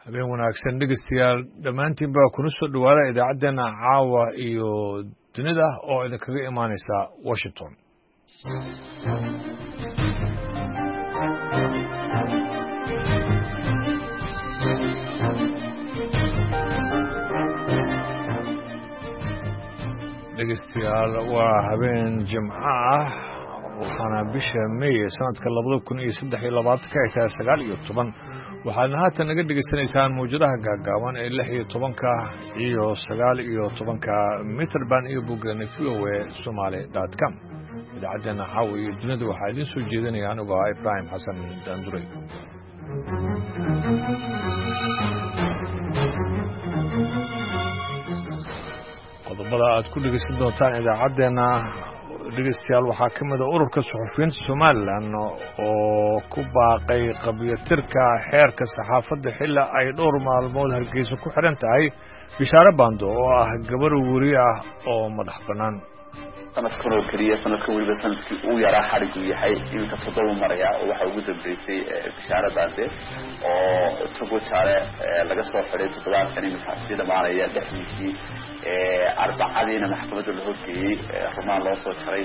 habeen wanaagsan dhegeystayaal dhammaantiin baa kuna soo dhowaada idaacaddeenna caawa iyo dunida oo idinkaga imaanaysa washington dhegeystayaal waa habeen jimco ah waxaana bisha May sanadka 2023 ay tahay 19 waxaadna haatan naga dhegeysanaysaan mawjadaha gaagaaban ee 16 iyo 19 mitir baan iyo boggan VOA.somali.com idaacadana caawa iyo dunida waxaa idin soo jeedinaya anigu Ibrahim Xasan Daanduray qodobada aad ku dhegeysan doontaan idaacadeena dhegeystayaal waxaa ka mid ah ururka suxufiyiinta Soomaaliland oo ku baaqay qabiyatirka xeerka saxaafadda xilla ay dhowr maalmood Hargeysa ku xiran tahay Bishaare Bando oo ah gabar wariye ah oo madax banaan sanadkan oo kaliya sanadkan waliba sanadkii uu yaraa xarigu yahay inta todoba maraya oo waxa ugu dambeysay Bishaare Bando oo togo taare laga soo xiray toddobaadkan imika sida maaraya dhexdiisii arbacadiina maxkamadda la horgeeyay rumaan loo soo jaray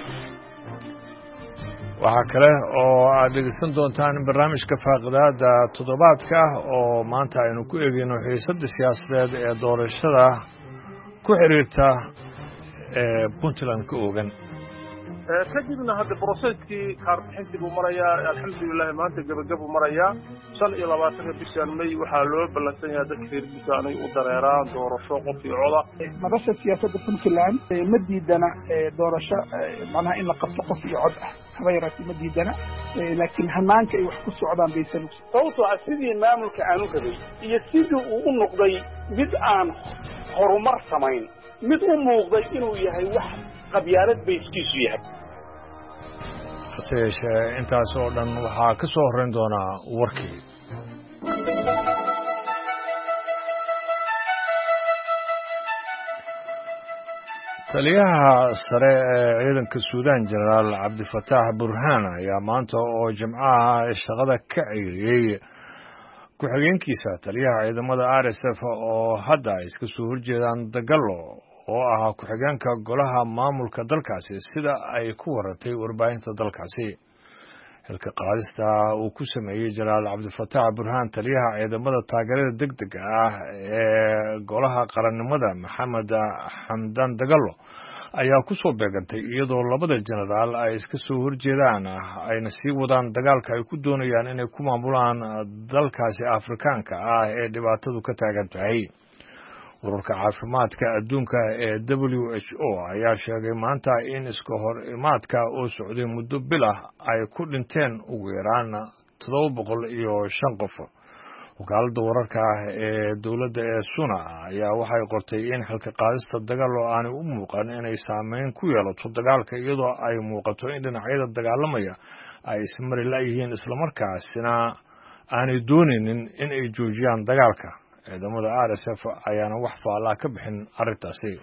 waxaa kale oo aad dhegeysan doontaan barnaamijka faaqidaada toddobaadka oo maanta aynu ku eegayno xiisadda siyaasadeed ee doorashada ku xiriirta Puntland ka oogan kadibna hadda processkii kaarbixintii buu marayaa alxamdulillaah maanta gabagabo marayaa 25 bishan May waxaa loo ballansan yahay dadka reer Puntland ay u dareeraan doorasho qof iyo coda madasha siyaasadda Puntland ma diidana doorasho macnaha in la qabto qof iyo cod ah habeerati ma diidana laakiin hanaanka ay wax ku socdaan baysan sababtoo ah sidii maamulka aanu rabay iyo sidii uu u noqday mid aan horumar samayn mid u muuqday inuu yahay wax qabyaalad bayskiisu yahay intaas oo dhan waxaa ka soo horeyn doonaa warkii taliyaha sare ee ciidanka Suudaan Generaal Cabdifataax Burhaan ayaa maanta oo Jimcaha shaqada ka ceyriyay ku-xigeenkiisa taliyaha ciidamada RSF oo hadda iska soo horjeedaan dagalo oo ah ku-xigeenka golaha maamulka dalkaasi sida ay ku waratay warbaahinta dalkaasi xilka qaadista uu ku sameeyay Generaal Cabdifataax Burhaan taliyaha ciidamada taageerada degdega ah ee golaha qarannimada Maxamed Xamdan Dagalo ayaa ku soo beegantay iyadoo labada generaal ay iska soo horjeedaan ayna sii wadaan dagaalka ay ku doonayaan inay ku maamulaan dalkaasi Afrikaanka ah ee dhibaatadu ka taagan tahay ururka caafimaadka adduunka ee WHO ayaa sheegay maanta in iska hor imaadka oo socday muddo bil ah ay ku dhinteen ugu yaraan 705 qof wakaaladda wararka ee dowladda ee Suna ayaa waxay qortay in xilka qaadista dagaal oo aan u muuqan inay saameyn ku yeelato dagaalka iyadoo ay muuqato in dhinacyada dagaalamaya ay ismari la yihiin isla markaasina aanay doonaynin in ay joojiyaan dagaalka ciidamada RSF ayaana wax faala ka bixin arintaasi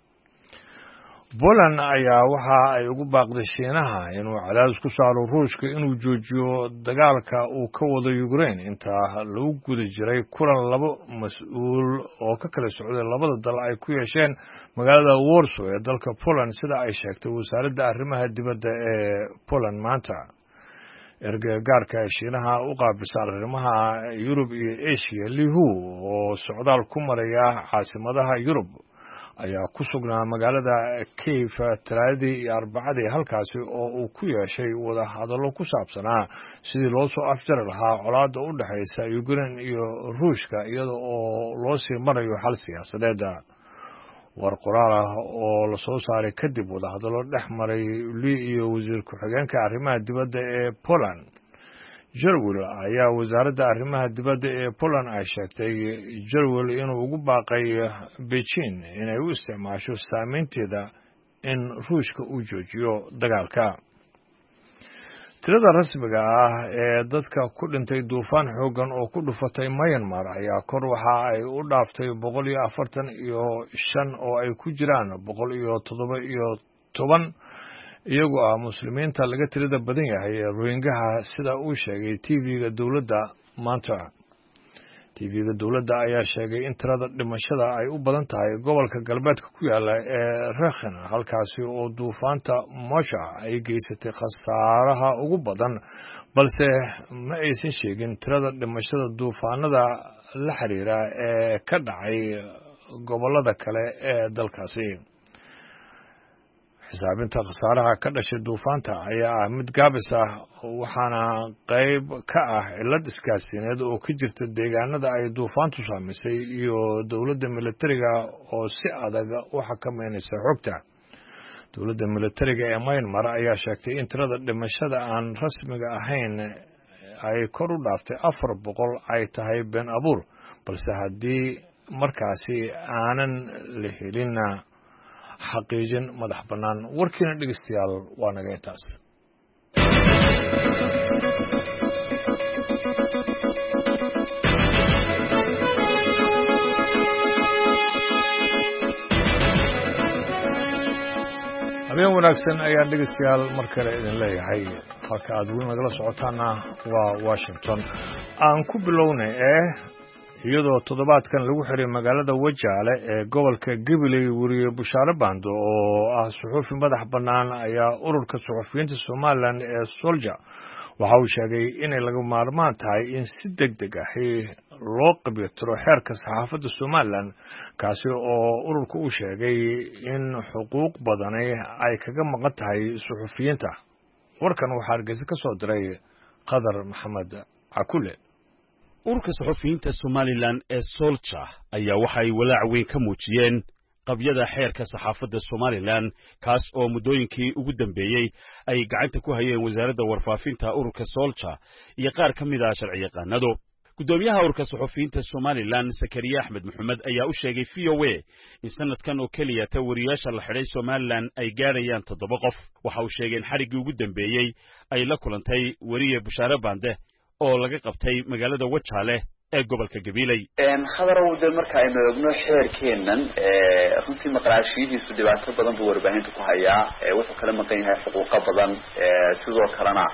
Poland ayaa waxa ay ugu baaqday Shiinaha inuu cadaadis ku saaro Ruushka inuu joojiyo dagaalka uu ka wado Ukraine inta lagu guda jiray kulan laba mas'uul oo ka kala socday labada dal ay ku yeesheen magaalada Warsaw ee dalka Poland sida ay sheegtay wasaaradda arrimaha dibadda ee Poland maanta ergagaarka Shiinaha u qaabilsan arrimaha Yurub iyo Asia Lihu oo socdaal ku maraya caasimadaha Yurub ayaa ku sugnaa magaalada Kiev Talaadii iyo Arbacadii halkaasi oo uu ku yeeshay wada hadallo ku saabsanaa sidii loo soo afjari lahaa colaadda u dhaxaysa Ukraine iyo Ruushka iyada oo loo sii marayo xal siyaasadeed war qoraal ah oo la soo saaray kadib wada hadallo dhex maray Li iyo wasiir ku-xigeenka arrimaha dibadda ee Poland Jerwel ayaa wasaaradda arrimaha dibadda ee Poland ay sheegtay Jerwel inuu ugu baaqay Beijing inay u isticmaasho saameynteeda in Ruushka uu joojiyo dagaalka tirada rasmiga ah ee dadka ku dhintay duufaan xoogan oo ku dhufatay Myanmar ayaa kor waxa ay u dhaaftay 145 oo ay ku jiraan 117 iyagoo ah muslimiinta laga tirada badan yahay ee Rohingya sida uu sheegay TV-ga dawladda maanta TV-ga dowladda ayaa sheegay in tirada dhimashada ay u badan tahay gobolka galbeedka ku yaala ee Rakhine halkaasi oo duufaanta Mosha ay geysatay khasaaraha ugu badan balse ma aysan sheegin tirada dhimashada duufaanada la xiriira ee ka dhacay gobolada kale ee dalkaasi. xisaabinta khasaaraha ka dhashay duufaanta ayaa ah mid gaabis ah waxaana qayb ka ah cillad isgaarsiineed oo ka jirta deegaanada ay duufaantu saamaysay iyo dowladda militariga oo si adag u xakameynaysa xogta. dowladda militariga ee Myanmar ayaa sheegtay in tirada dhimashada aan rasmiga ahayn ay kor u dhaaftay 400 ay tahay been abuur balse haddii markaasi aanan la helin xaqiijin madax bannaan. warkiina dhegeystayaal waa naga intaas. habeen wanaagsan ayaan dhegeystayaal mar kale idin leeyahay halka aad weli nagala socotaana waa Washington. aan ku bilownay iyadoo toddobaadkan lagu xiray magaalada Wajaale ee gobolka Gabiley wariye Bushaare Bando oo ah suxufi madax bannaan ayaa ururka suxufiyiinta Somaliland ee Soldier waxa uu sheegay inay laga maarmaan tahay in si degdeg ah loo qabyatiro xeerka saxaafadda Somaliland kaasi oo ururku uu sheegay in xuquuq badan ay kaga maqan tahay suxufiyiinta. warkan waxaa Hargeysa ka soo diray Qadar Maxamed Akule. ururka suxufiyiinta Somaliland ee Soldier ayaa waxay walaac weyn ka muujiyeen qabyada xeerka saxaafadda Somaliland kaas oo muddooyinkii ugu dambeeyay ay gacanta ku hayeen wasaaradda warfaafinta ururka Soldier iyo qaar ka mid ah sharciyaqaanado. gudoomiyaha ururka suxufiyiinta Somaliland Sakariya Axmed Maxamed ayaa u sheegay VOA in sanadkan oo kaliya wariyaasha la xiray Somaliland ay gaarayaan 7 qof. waxa uu sheegay in xarigii ugu dambeeyay ay la kulantay wariye Bushaare Bande oo laga qabtay magaalada Wajaale ee gobolka Gabiley. khadarow marka aynu eegno xeerkeenan runtii maqnaashiyihiisu dhibaato badan buu warbaahinta ku hayaa wuxuu kala maqan yahay xuquuqo badan sidoo kalena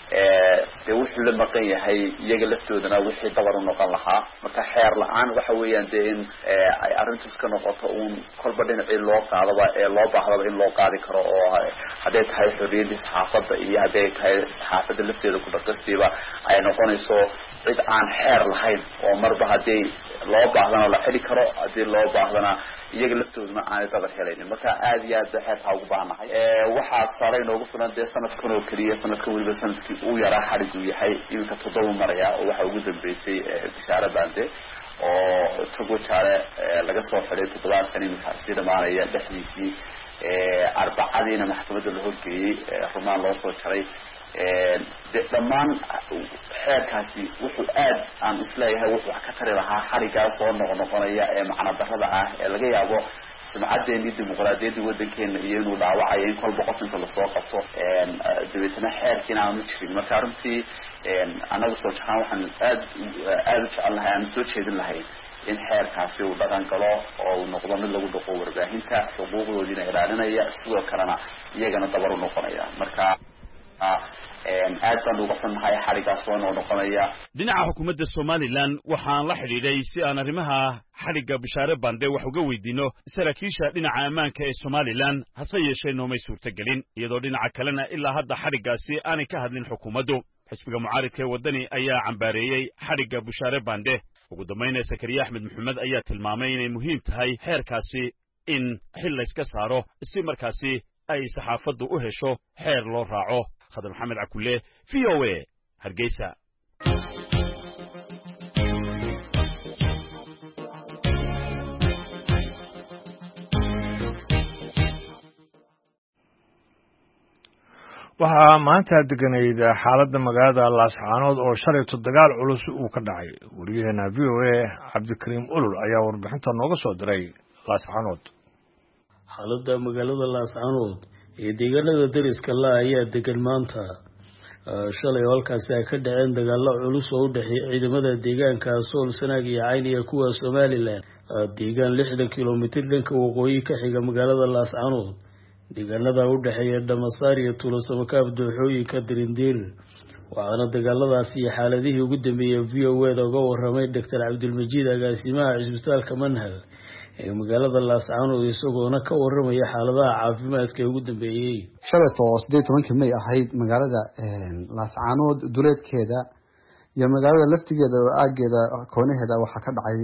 wuxuu la maqan yahay iyaga laftoodana wixii dabar u noqon lahaa. marka xeer la'aan waxa weeyaan in ay arrintaas ka noqoto uun kolba dhinacii loo qaadaba loo baahdaba in loo qaadi karo oo hadday tahay xorriyadda saxaafadda iyo hadday tahay saxaafadda lafteeda ku dhaqastiiba ay noqonayso cid aan xeer lahayn oo marba haddii loo baahdana la xidhi karo haddii loo baahdana iyaga laftooduna aanay dabar helaynin. marka aad iyo aad xeerkaa ugu baahanahay. waxaa saaray noogu filan sanadkan oo keliya sanadkan weliba sanadkii uu yaraa xadhigu yahay iminka 7 maraya oo waxa ugu dambeysay Bushaare Bande oo Togo Jaale laga soo xiray toddobaadkan iminka si dhamaanaya dhexdiisii arbacadiina maxkamadda la horgeeyay rumaan loo soo jaray. dhammaan xeerkaasi wuxuu aad aan isleeyahay wuxuu ka tari lahaa xarigaas oo noqonaya macna darrada ah laga yaabo sumcadeennii dimuqraadiyadda waddankeena iyo inuu dhaawacayo in kolba qof inta lasoo qabto dabeetana xeerkiina aanu jirin. marka runtii anagu soo jahaan waxaan aad u jecel lahay aan soo jeedin lahayn in xeerkaasi uu dhaqan galo oo uu noqdo mid lagu dhaqo warbaahinta xuquuqdoodiina ilaalinaya sidoo kalena iyagana dabar u noqonaya. marka aad baan uga xunnahay xarigaas oo noqonaya. dhinaca xukuumadda Somaliland waxaan la xidhiidhay si aan arrimaha xariga Bushaare Bande wax uga weydiino saraakiisha dhinaca ammaanka ee Somaliland hase yeeshee noomay suurtagelin iyadoo dhinaca kalena ilaa hadda xarigaasi aanay ka hadlin xukuumaddu. xisbiga mucaaridka ee waddani ayaa cambaareeyay xariga Bushaare Bande. ugu dambeyn Sakariya Axmed Maxamed ayaa tilmaamay inay muhiim tahay xeerkaasi in xil la iska saaro si markaasi ay saxaafaddu u hesho xeer loo raaco. Qadar Maxamed Akule VOA Hargeysa. waxaa maanta deganayd xaaladda magaalada Laascaanood oo shalay dagaal culus uu ka dhacay. wariyaheena VOA Cabdikariim Ulul ayaa warbixinta nooga soo diray Laascaanood. xaaladda magaalada Laascaanood ee deegaanada dariska la ayaa degan maanta. shalay halkaasi ay ka dhaceen dagaalo culus oo u dhexeeya ciidamada deegaanka Sool Sanaag iyo Cayn iyo kuwa Somaliland. deegaan 60 kiiloomitir dhanka waqooyi ka xiga magaalada Laascaanood. deegaanada u dhexeeya Dhamasaar iyo Tuulo Samakaab dooxooyinka Dirindiir waxaana dagaaladaasi iyo xaaladihii ugu dambeeyey VOA-da uga warramay Dr. Cabdilmajiid agaasimaha cisbitaalka Manhal ee magaalada Laascaanood isagoona ka warramaya xaaladaha caafimaadka ee ugu dambeeyey. Shalay 18 May ahayd magaalada Laascaanood duleedkeeda iyo magaalada laftigeeda oo aageeda koonaheeda waxaa ka dhacay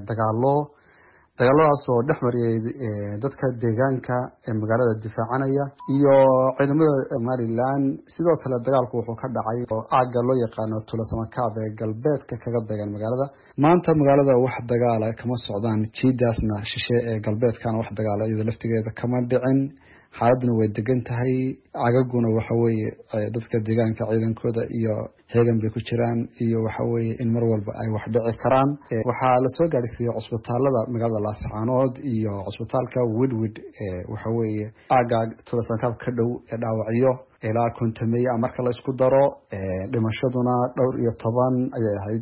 dagaaladaas oo dhexmariyay dadka deegaanka ee magaalada difaacanaya iyo ciidamada Somaliland. sidoo kale dagaalku wuxuu ka dhacay oo aaga loo yaqaano Tuulasamakaab ee galbeedka kaga beegan magaalada. maanta magaalada wax dagaal kama socdaan, jiidaasna shishe ee galbeedkana wax dagaal iyada laftigeeda kama dhicin. xaaladuna way degan tahay. cagaguna waxa weeye dadka deegaanka ciidankooda iyo heegan bay ku jiraan iyo waxa weeye in mar walba ay wax dhici karaan. waxaa la soo gaarsiiyay cusbitaalada magaalada Laascaanood iyo cusbitaalka Woodwood waxa weeye aaga Tuulasamakaab ka dhow ee dhaawacyo ilaa 50 marka la isku daro. dhimashaduna dhowr iyo 10 ayay ahayd,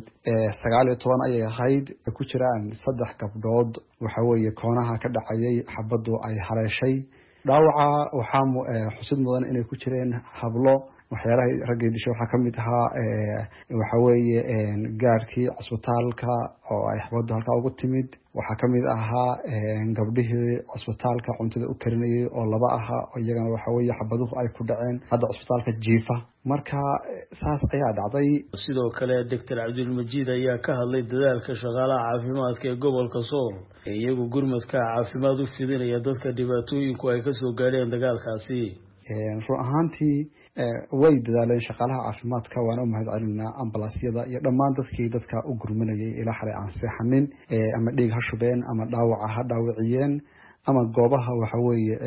19 ayay ahayd. ku jiraan 3 gabdhood waxa weeye koonaha ka dhacayay xabadu ay haleeshay. dhaawaca waxaa xusid mudan inay ku jireen hablo. waxyaalaha ragga disho waxaa ka mid ahaa waxa weeye gaarkii cusbitaalka oo ay xabadu halka ugu timid. waxaa ka mid ahaa gabdhihii cusbitaalka cuntada u karinayay oo 2 aha oo iyagana waxa weeye xabaduhu ay ku dhaceen hadda cusbitaalka jiifa. marka saas ayaa dhacday. sidoo kale Dr. Cabdilmajiid ayaa ka hadlay dadaalka shaqaalaha caafimaadka ee gobolka Sool ee iyagu gurmadka caafimaad u fidinaya dadka dhibaatooyinku ay ka soo gaareen dagaalkaasi. run ahaantii way dadaaleen shaqaalaha caafimaadka, waana u mahadcelinaa ambalaasyada iyo dhammaan dadka u gurmanayay ilaa xalay aan seexanin ama dhiig ha shubeen ama dhaawaca ha dhaawaciyeen ama goobaha waxa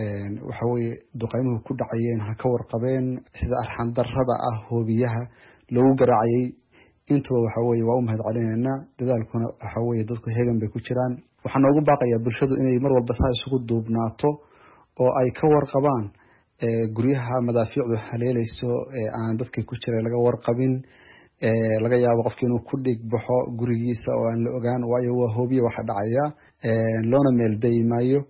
weeye duqeymuhu ku dhacayeen ha ka warqabeen, sida arxan darrada ah hoobiyaha loogu garaacayay. intuba waxa weeye waa u mahadcelinaynaa. dadaalkuna waxa weeye dadku heegan bay ku jiraan. waxaan ugu baaqayaa bulshadu inay mar walba saa isugu duubnaato oo ay ka warqabaan guryaha madaafiicdu haleelayso aan dadkii ku jiray laga warqabin. laga yaabo qofkii inuu ku dhig baxo gurigiisa oo aan la ogaan, waayo waa hoobiye waxa dhacaya loona meeldayi maayo.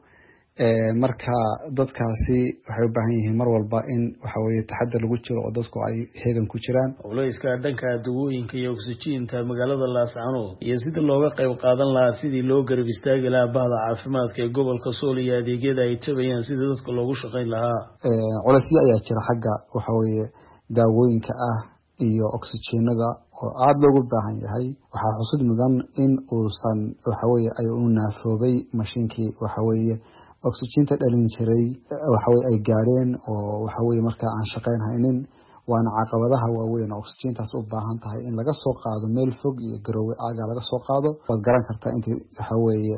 marka dadkaasi waxay u baahan yihiin mar walba in waxa weeye taxaddar lagu jiro oo dadku ay heegan ku jiraan. Culayska dhanka dawooyinka iyo oksijiinta magaalada Laascaanood iyo sida looga qayb qaadan lahaa sidii loo garab istaagi lahaa bahda caafimaadka ee gobolka Sool iyo adeegyada ay tabayaan sida dadka loogu shaqayn lahaa. culaysyo ayaa jira xagga waxa weeye daawooyinka iyo oksijiinada oo aad loogu baahan yahay. waxaa xusid mudan in uusan waxa weeye ay u naafoobay mashiinkii waxa weeye oksijiinta dhalin jiray waxa weeye ay gaareen oo waxa weeye marka aan shaqayn haynin. waana caqabadaha waaweyn oo oksijiintaas u baahan tahay in laga soo qaado meel fog iyo garowe aaga laga soo qaado. waad garan kartaa intii waxa weeye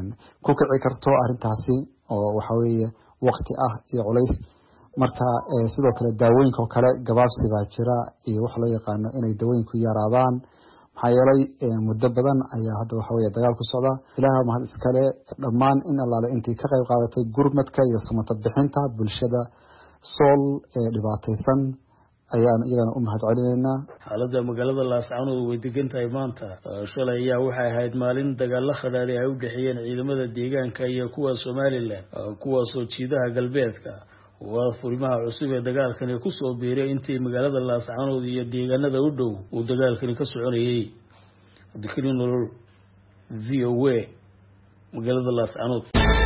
ku kici karto arrintaasi oo waxa weeye waqti iyo culays. marka sidoo kale daawooyinka oo kale gabaabsi baa jira iyo wax loo yaqaano inay daawooyinku yaraadaan. maxaa yeelay muddo badan ayaa hadda waxa weeye dagaal ku socda. ilaaha mahad iskale dhammaan in allaale intii ka qayb qaadatay gurmadka iyo samata bixinta bulshada Sool ee dhibaataysan ayaan iyagana u mahadcelinaynaa. xaaladda magaalada Laascaanood way degan tahay maanta. shalay ayaa waxay ahayd maalin dagaalo khadhaadhi ay u dhexeeyeen ciidamada deegaanka iyo kuwa Somaliland kuwaasoo jiidaha galbeedka waa furimaha cusub ee dagaalkani ku soo biiray intii magaalada Laascaanood iyo deegaanada u dhow uu dagaalkani ka soconayay. Abdikariin Nolol, VOA, magaalada Laascaanood.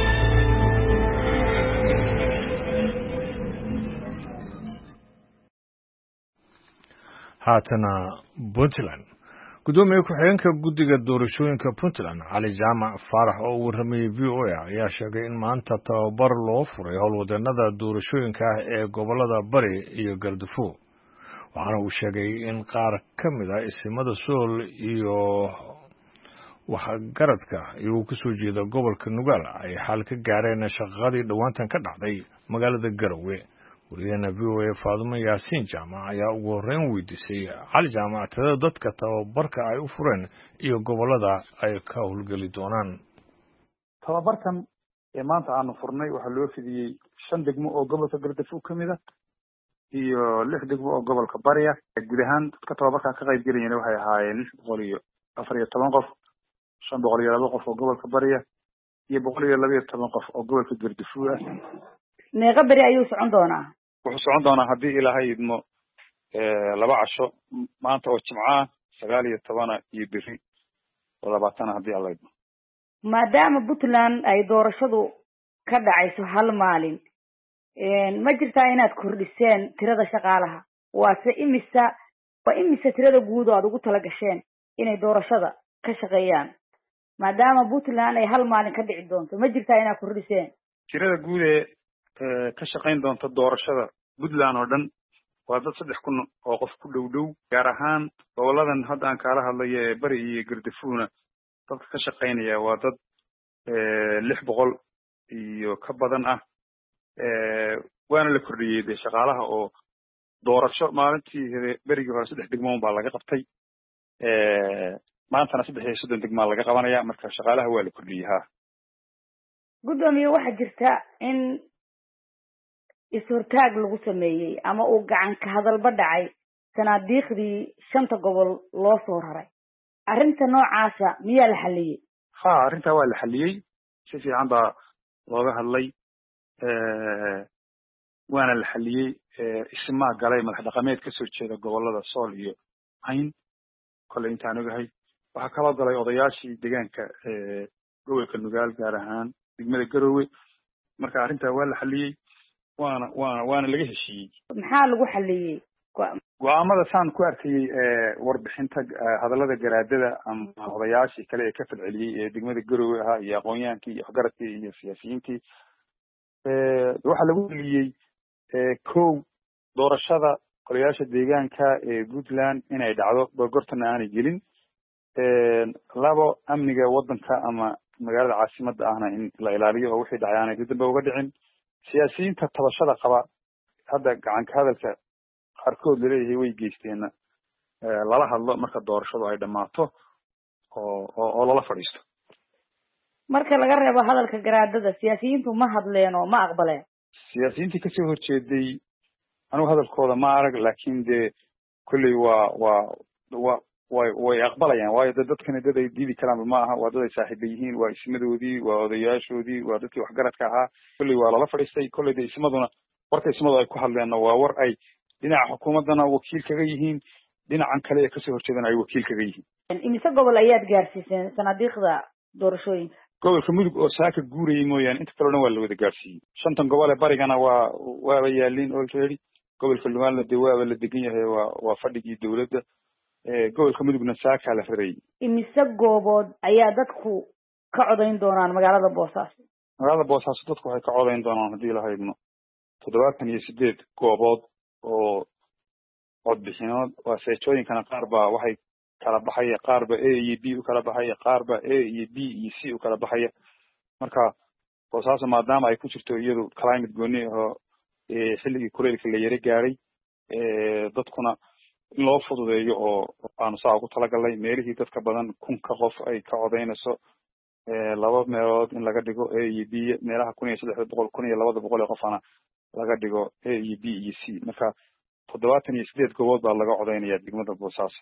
haatana Puntland. gudoomiye ku-xigeenka guddiga doorashooyinka Puntland Cali Jaamac Faarax oo uu warramayay VOA ayaa sheegay in maanta tababar loo furay howlwadeenada doorashooyinka ee gobolada Bari iyo Galdufu. waxaana uu sheegay in qaar ka mid ah isimada Sool iyo waxgaradka iyagoo ka soo jeeda gobolka Nugaal ay xal ka gaareen shaqadii dhawaantan ka dhacday magaalada Garowe. wariyahana VOA Faadumo Yaasiin Jaamac ayaa ugu horreyn weydiisay Cali Jaamac tirada dadka tababarka ay u fureen iyo gobolada ay ka howlgeli doonaan. tababarkan ee maanta aanu furnay waxaa loo fidiyey 5 degmo oo gobolka Galdufu ka mid ah iyo 6 degmo oo gobolka Bari ah. guud ahaan dadka tababarka ka qayb galayeen waxay ahaayeen 614 qof, 502 qof oo gobolka Bari ah iyo 112 qof oo gobolka Galdufu ah. meeqa bari ayuu socon doonaa? wuxuu socon doonaa haddii Ilaahay idmo laba casho maanta oo Jimcaha 19 iyo biri 20 hadii alla idmo. maadaama Puntland ay doorashadu ka dhacayso hal maalin ma jirtaa inaad kordhiseen tirada shaqaalaha waase imisa tirada guud oo aad ugu tala gasheen inay doorashada ka shaqeeyaan maadaama Puntland ay hal maalin ka dhici doonto ma jirtaa inaad kordhiseen tirada guud ee ka shaqeyn doonta doorashada Puntland oo dhan waa dad 3,000 oo qof ku dhow gaar ahaan goboladan hadda aan kala hadlayo ee bari iyo Gardafuuna dadka ka shaqeynaya waa dad 600 iyo ka badan ah waana la kordhiyay shaqaalaha oo doorasho maalintii berigii hore 3 degmo baa laga qabtay maantana 3 degmo laga qabanaya marka shaqaalaha waa la kordhiyay gudoomiye waxa jirta in isurtaag lagu sameeyay ama uu gacan ka hadalba dhacay sanaadiiqdii 5 gobol loo soo raray arrinta noocaasa miyaa la xaliyay arrinta waa la xaliyay si fiican baa looga hadlay waana la xaliyay isma galay madax dhaqameed ka soo jeeda gobolada Sool iyo Cayn kale intaan ogahay waxa kala galay odayaashii deegaanka gobolka Nugaal gaar ahaan degmada Garowe marka arrinta waa la xaliyay waana laga heshiiyay maxaa lagu xaliyay go'aamada saan ku arkay warbixinta hadallada garaadada ama odayaashii kale ee ka falceliyay degmada Garowe ahaa iyo aqoon-yahankii iyo xoggaradkii iyo siyaasiyiintii waxa lagu xaliyay koow doorashada qorayaasha deegaanka ee Puntland inay dhacdo gorgortana aanay gelin labo amniga wadanka ama magaalada caasimadda ahna in la ilaaliyo oo wixii dhacay aanay dib dambe uga dhicin siyaasiyiinta tabashada qaba hadda gacan ka hadalka qaarkood leeyahay way geysteen lala hadlo marka doorashadu ay dhamaato oo lala fadhiisto marka laga reebo hadalka garaadada siyaasiyiintu ma hadleen oo ma aqbaleen siyaasiyiintii ka soo horjeeday anigu hadalkooda ma arag laakiin de kulli way aqbalayaan waayo dadkana dad ay diidi karaan ma aha waa dad ay saaxiibo yihiin waa ismadoodii waa odayaashoodii waa dadkii waxgaradka ahaa kulli waa lala fadhiistay kulli de ismaduna warka ismadu ay ku hadleenna waa war ay dhinaca xukuumadana wakiil kaga yihiin dhinacan kale ee kasoo horjeedana ay wakiil kaga yihiin imise gobol ayaad gaarsiiseen sanaadiiqda doorashooyinka gobolka mudug oo saaka guurayay mooyaane inta kalena waa la wada gaarsiiyey 5 gobol ee barigana waaba yaalin already gobolka Lugaal de waaba la degan yahay waa fadhigii dawladda gobolka mudugna saaka la xiray imise goobood ayaa dadku ka codayn doonaan magaalada Boosaaso dadku waxay ka codayn doonaan hadii la haydno 78 goobood oo codbixinood waa seejooyinkana qaar baa waxay kala baxaya qaar ba A iyo B u kala baxaya qaar ba A iyo B iyo C u kala baxaya marka Boosaaso maadaama ay ku jirto iyadu climate gooni oo xilligii kuleylka la yara gaaray dadkuna in loo fududeeyo oo aanu saa ugu talagalay meelihii dadka badan 1,000 qof ay ka codaynayso laba meelood in laga dhigo A iyo B meelaha 1,300 1,200 ee qofana laga dhigo A iyo B iyo C marka 78 gobood baa laga codaynaya degmada Boosaaso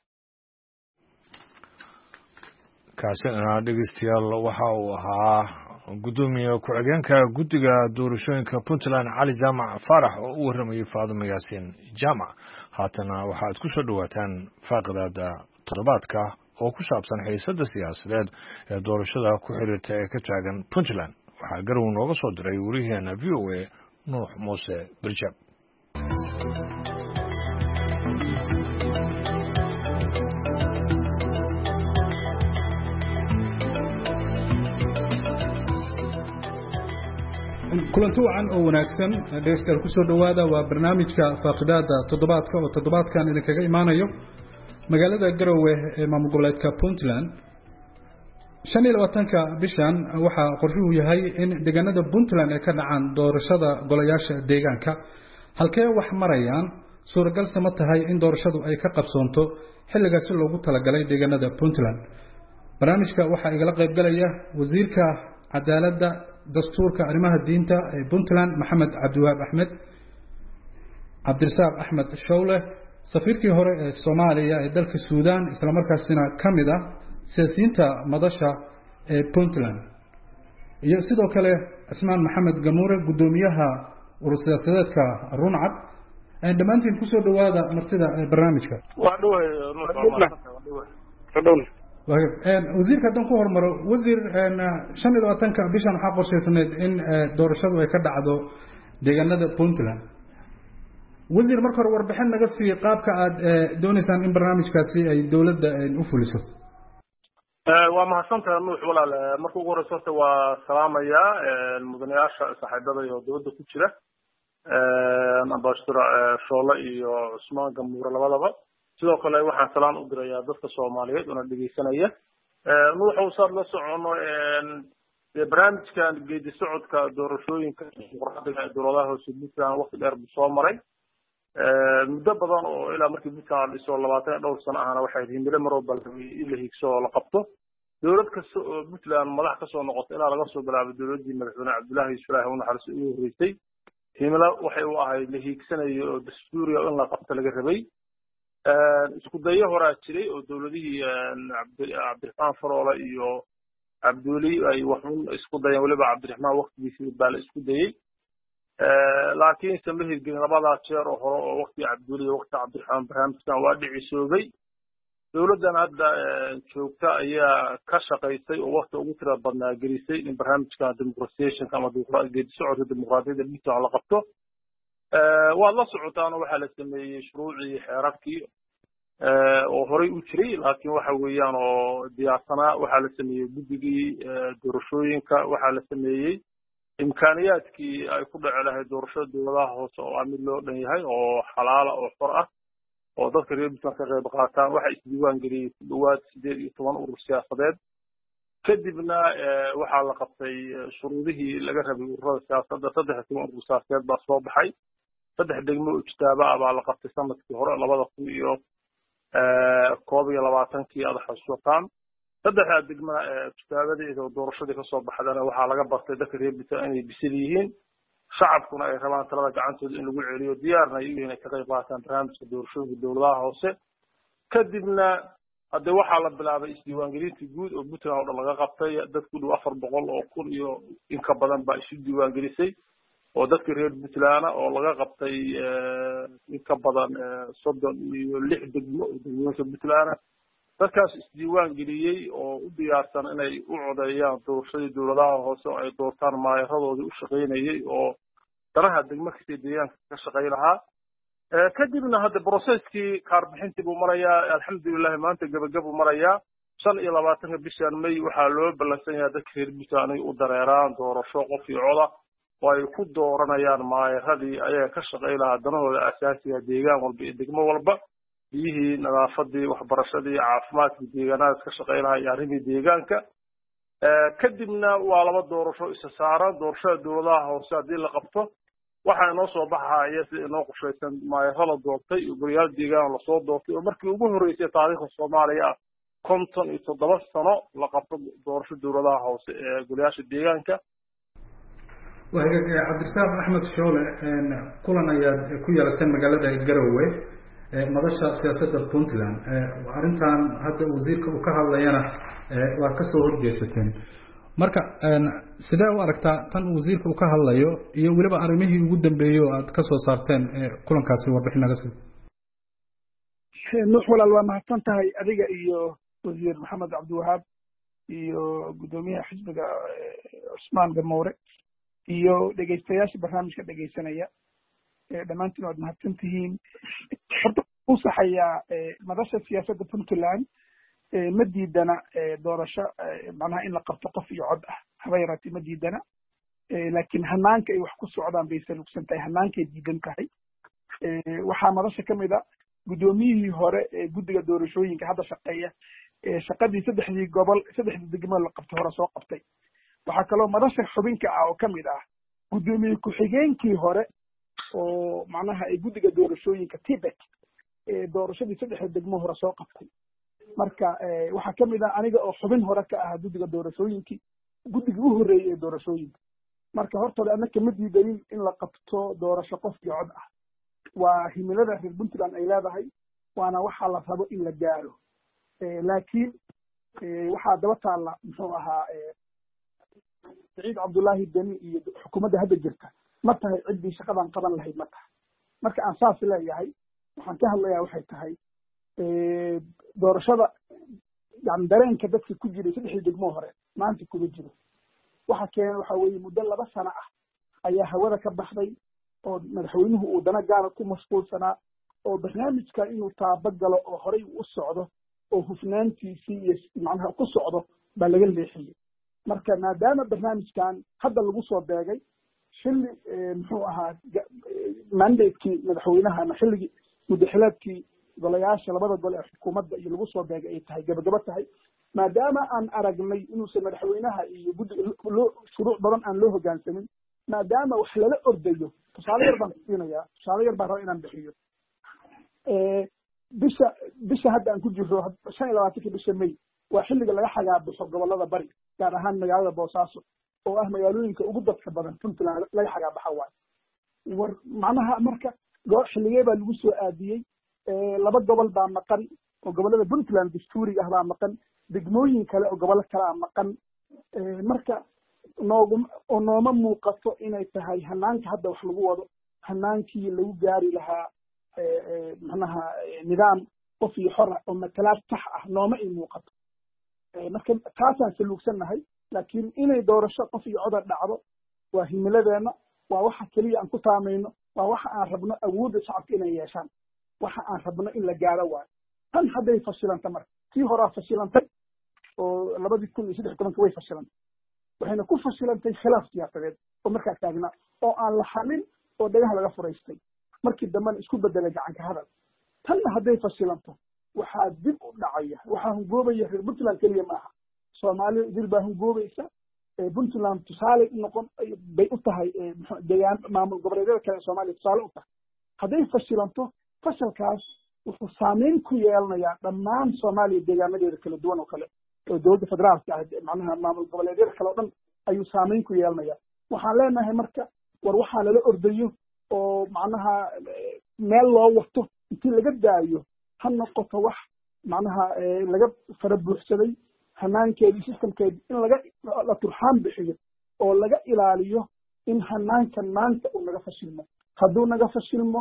kaasina dhegeystayaal waxa uu ahaa gudoomiye ku-xigeenka guddiga doorashooyinka Puntland Cali Jaamac Faarax oo u waramayay Faadimo Yaasiin Jaamac haatana waxaad ku soo dhawaataan faaqidada toddobaadka oo ku saabsan xiisadda siyaasadeed ee doorashada ku xiriirta ee ka taagan Puntland waxaa Garowe nooga soo diray wariyaheena VOA Nuux Muuse Birjab kulanti wacan oo wanaagsan dhegeystayaal ku soo dhawaada waa barnaamijka faaqidaada toddobaadka oo toddobaadkan idinkaga imaanayo magaalada Garowe ee maamul goboleedka Puntland 25 bishan waxa qorshuhu yahay in deegaanada Puntland ay ka dhacaan doorashada golayaasha deegaanka halkee wax marayaan suuragal sama tahay in doorashadu ay ka qabsoonto xilligaas loogu talagalay deegaanada Puntland barnaamijka waxa igala qayb galaya wasiirka cadaaladda dastuurka arrimaha diinta ee Puntland Maxamed Cabdiwaab Axmed Cabdirasaaq Axmed Shawle safiirkii hore ee Soomaaliya ee dalka Suudaan isla markaasina kamid ah siyaasiyiinta madasha ee Puntland iyo sidoo kale Ismaan Maxamed Gamuure gudoomiyaha urur siyaasadeedka Runcad dhammaantiin kusoo dhawaada martida barnaamijka waa dhaway wasiirka haddaan ku hormaro wasiir 25 bishan waxaa qorshaysanayd in doorashadu ay ka dhacdo deegaanada Puntland wasiir marka hore warbixin naga sii qaabka aad doonaysaan in barnaamijkaasi ay dawladda u fuliso waa mahadsantahay nuux walaal marka ugu horeysa horta waa salaamaya mudanayaasha saaxiibada iyo dawladda ku jira ambassador Shoole iyo Cusmaan Gamuure labadaba sidoo kale waxaan salaan u dirayaa dadka Soomaaliyeed oo dhageysanaya nuuxu saad la socono barnaamijkan geedi socodka doorashooyinka dimuqraadiga dowladaha hoose Puntland waqti dheer soo maray muddo badan oo ilaa markii Puntland dhiso 20 dhowr sano ahna waxay himilo maro balbay in la higso la qabto dowlad kasta oo Puntland madax ka soo noqotay ilaa laga soo bilaabo dowladii madaxweyne Cabdullaahi Yuusuf oo naxariis ugu horeysay himilo waxay u ahayd la higsanayo oo dastuuriga in la qabto laga rabay isku dayo hore jiray oo dowladihii Cabdiraxmaan Faroole iyo Cabduuli ay waxun isku dayeen waliba Cabdiraxmaan waqtigiisii baa la isku dayay laakiin samahid gelin labada jeer oo hore oo waqti Cabduuli iyo waqti Cabdiraxmaan barnaamijkan waa dhicisoobay dowladdan hadda joogta ayaa ka shaqaysay oo waqti ugu tira badnaa gelisay in barnaamijka democratization ama geedi socodka dimuqraadiyadda Puntland la qabto waa la socotaan waxa la sameeyay shuruucii xeerarkii oo horey u jiray laakiin waxa weeyaan oo diyaarsanaa waxa la sameeyay guddigii doorashooyinka waxa la sameeyay imkaaniyaadkii ay ku dhici lahayd doorashada dowladaha hoose oo mid loo dhan yahay oo xalaal oo xor ah oo dadka reer Puntland ka qayb qaataan waxa isdiiwaan geliyay ku dhawaad 18 urur siyaasadeed kadibna waxa la qabtay shuruudihii laga rabay ururada siyaasadda 13 urur siyaasadeed baa soo baxay 3 degmo ijtaaba baa la qabtay sanadkii hore 2021 aad xasuutaan 3 degmo ijtaabadii oo doorashadii ka soo baxdana waxa laga bartay dadka reer Puntland inay bisil yihiin shacabkuna ay rabaan talada gacantooda in lagu celiyo diyaarna inay ka qayb qaataan barnaamijka doorashooyinka dowladaha hoose kadibna hadda waxa la bilaabay isdiiwaangelinta guud oo Puntland oo dhan laga qabtay dad ku dhow 400 oo kun iyo in ka badan baa isu diiwaangelisay oo dadka reer Puntland oo laga qabtay in ka badan 36 degmo oo degmooyinka Puntland dadkaas isdiiwaan geliyay oo u diyaarsan inay u codeeyaan doorashadii dowladaha hoose oo ay doortaan maayaradooda u shaqeynayay oo danaha degmo kasta deegaanka ka shaqeey lahaa kadibna hadda processkii kaarbixintii buu marayaa alxamdulillaah maanta gabagab uu marayaa 25 bishan May waxaa loo ballansan yahay dadka reer Puntland inay u dareeraan doorasho qof iyo cod oo ay ku dooranayaan maayaradii ayaga ka shaqeey lahaa danahooda asaasiga deegaan walba iyo degmo walba biyihii nadaafadii waxbarashadii caafimaadkii deegaanada ka shaqeynaya iyo arrimihii deegaanka kadibna waa laba doorasho isa saaran doorashada dowladaha hoose haddii la qabto waxaa inoo soo baxaya si inoo qorshaysan maayaro la doortay iyo guryaal deegaan la soo doortay oo markii ugu horeysay taariikhda Soomaaliya 57 sano la qabto doorasho dowladaha hoose ee guryaasha deegaanka cabdirasaaq axmed shoole kulan ayaad ku yeelateen magaalada Garowe madasha siyaasadda Puntland arrintan hadda wasiirka uu ka hadlayana waa ka soo horjeesateen marka sidee u aragtaa tan wasiirka uu ka hadlayo iyo waliba arrimihii ugu dambeeyay aad ka soo saarteen kulankaasi warbixin naga sii nuux walaal waa mahadsan tahay adiga iyo wasiir maxamed cabdiwahaab iyo gudoomiyaha xisbiga Cusmaan Gamuure iyo dhegeystayaasha barnaamijka dhegeysanaya dhammaantiin waad mahadsan tihiin horta u saxayaa madasha siyaasadda Puntland ma diidana doorasho macnaha in la qabto qof iyo cod ah haba yaraatee ma diidana laakiin hanaanka ay wax ku socdaan bay salugsan tahay hanaankay diidan tahay waxaa madasha ka mid ah gudoomiyihii hore ee guddiga doorashooyinka hadda shaqeeya shaqadii 3 gobol 3 degmo la qabtay hore soo qabtay waxaa kaloo madasha xubinka ah oo ka mid ah gudoomiye ku-xigeenkii hore oo macnaha ay guddiga doorashooyinka Tibet doorashadii 3 degmo hore soo qabtay marka waxaa ka mid ah aniga oo xubin hore ka ah guddiga doorashooyinkii guddiga u horeeyay ee doorashooyinka marka horta annaka ma diidanin in la qabto doorasho qof iyo cod ah waa himilada reer Puntland ay leedahay waana waxa la rabo in la gaaro laakiin waxaa daba taala muxuu ahaa Saciid Cabdullaahi Dani iyo xukuumadda hadda jirta ma tahay ciddii shaqadan qaban lahayd ma tahay marka aan saas leeyahay waxaan ka hadlayaa waxay tahay doorashada yani dareenka dadka ku jiray 3 degmo hore maanta kuma jiro waxa keenay waxa weeye muddo 2 sano ah ayaa hawada ka baxday oo madaxweynuhu uu dana gaar ku mashquulsanaa oo barnaamijka inuu taabagalo oo horey u socdo oo hufnaantiisii iyo macnaha ku socdo baa laga leexiyay marka maadaama barnaamijkan hadda lagu soo beegay xilli muxuu ahaa mandate-kii madaxweynaha xilligii muddaxilaadkii golayaasha labada gol ee xukuumadda iyo lagu soo beegay ay tahay gabagaba tahay maadaama aan aragnay inuusan madaxweynaha iyo shuruuc badan aan loo hoggaansamin maadaama wax lala ordayo tusaale yar baan siinayaa tusaale yar baan rabaa inaan bixiyo bisha hadda aan ku jirro 25 bisha May waa xilliga laga xagaabuxo gobolada bari gaar ahaan magaalada Boosaaso oo ah magaalooyinka ugu dadka badan Puntland laga xagaabaxa waay war macnaha marka xilligee baa lagu soo aadiyey 2 gobol baa maqan oo gobolada Puntland dastuuriga ah baa maqan degmooyin kale oo gobollo kale ah maqan marka nooma muuqato inay tahay hanaanka hadda wax lagu wado hanaankii lagu gaari lahaa macnaha nidaam qof iyo xor oo matalaad sax ah nooma ay muuqato marka taasaan saluugsanahay laakiin inay doorasho qof iyo codar dhacdo waa himiladeena waa waxa kaliya aan ku taamayno waa waxa aan rabno awoodda shacabka inay yeeshaan waxa aan rabno in la gaaro waayo tan hadday fashilanta marka tii horaa fashilantay oo 2013 way fashilantay waxayna ku fashilantay khilaaf siyaasadeed oo markaa taagnaa oo aan la xalin oo dhagaha laga furaystay markii dambana isku bedelay gacanka hadal tanna hadday fashilanto waxaa dib u dhacaya waxaa hungoobaya reer Puntland kaliya maaha Soomaaliya idil baa hungoobaysa Puntland tusaale noqon bay u tahay deegaan maamul goboleedyada kale Soomaaliya tusaale u tahay hadday fashilanto fashalkaas wuxuu saameyn ku yeelanayaa dhammaan Soomaaliya deegaanadeeda kala duwan oo kale oo dowladda federaalka ah macnaha maamul goboleedyada kale oo dhan ayuu saameyn ku yeelanayaa waxaan leenahay marka war waxaa lala ordayo oo macnaha meel loo wato intii laga daayo ha noqoto wax macnaha laga fara buuxsaday hanaankeedii systemkeedii in la turxaan bixiyo oo laga ilaaliyo in hanaankan maanta uu naga fashilmo hadduu naga fashilmo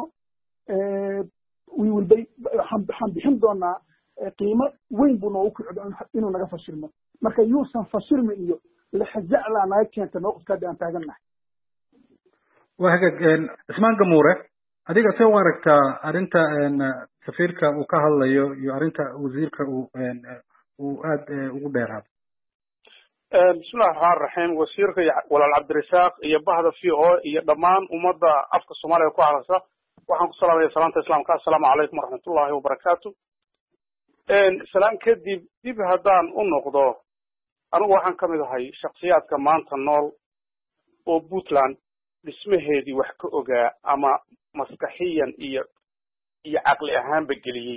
waxaan bixin doonaa qiimo weyn buu noogu kicdo inuu naga fashilmo marka yuusan fashilmi iyo lixajaclaa naga keenta mowqifkaadii aan taagannahay وهاجك اسمان جمهورة هذيك سوى ركتا أرنتا سفيرك وكهلا يو أرنتا وزيرك وقاد وبيرها بسم الله الرحمن الرحيم وزيرك ولا العبد الرزاق يبهذا فيه يضمان ومضى أفق الصومالية وكعرسة وحنك السلام عليكم السلام السلام عليكم ورحمة الله وبركاته سلام كدي بهدان النقطة أنا وحن كم هاي شخصيات كمان تنول وبوتلان dhismaheedii wax ka ogaa ama maskaxiyan iyo aqli ahaan bageliyay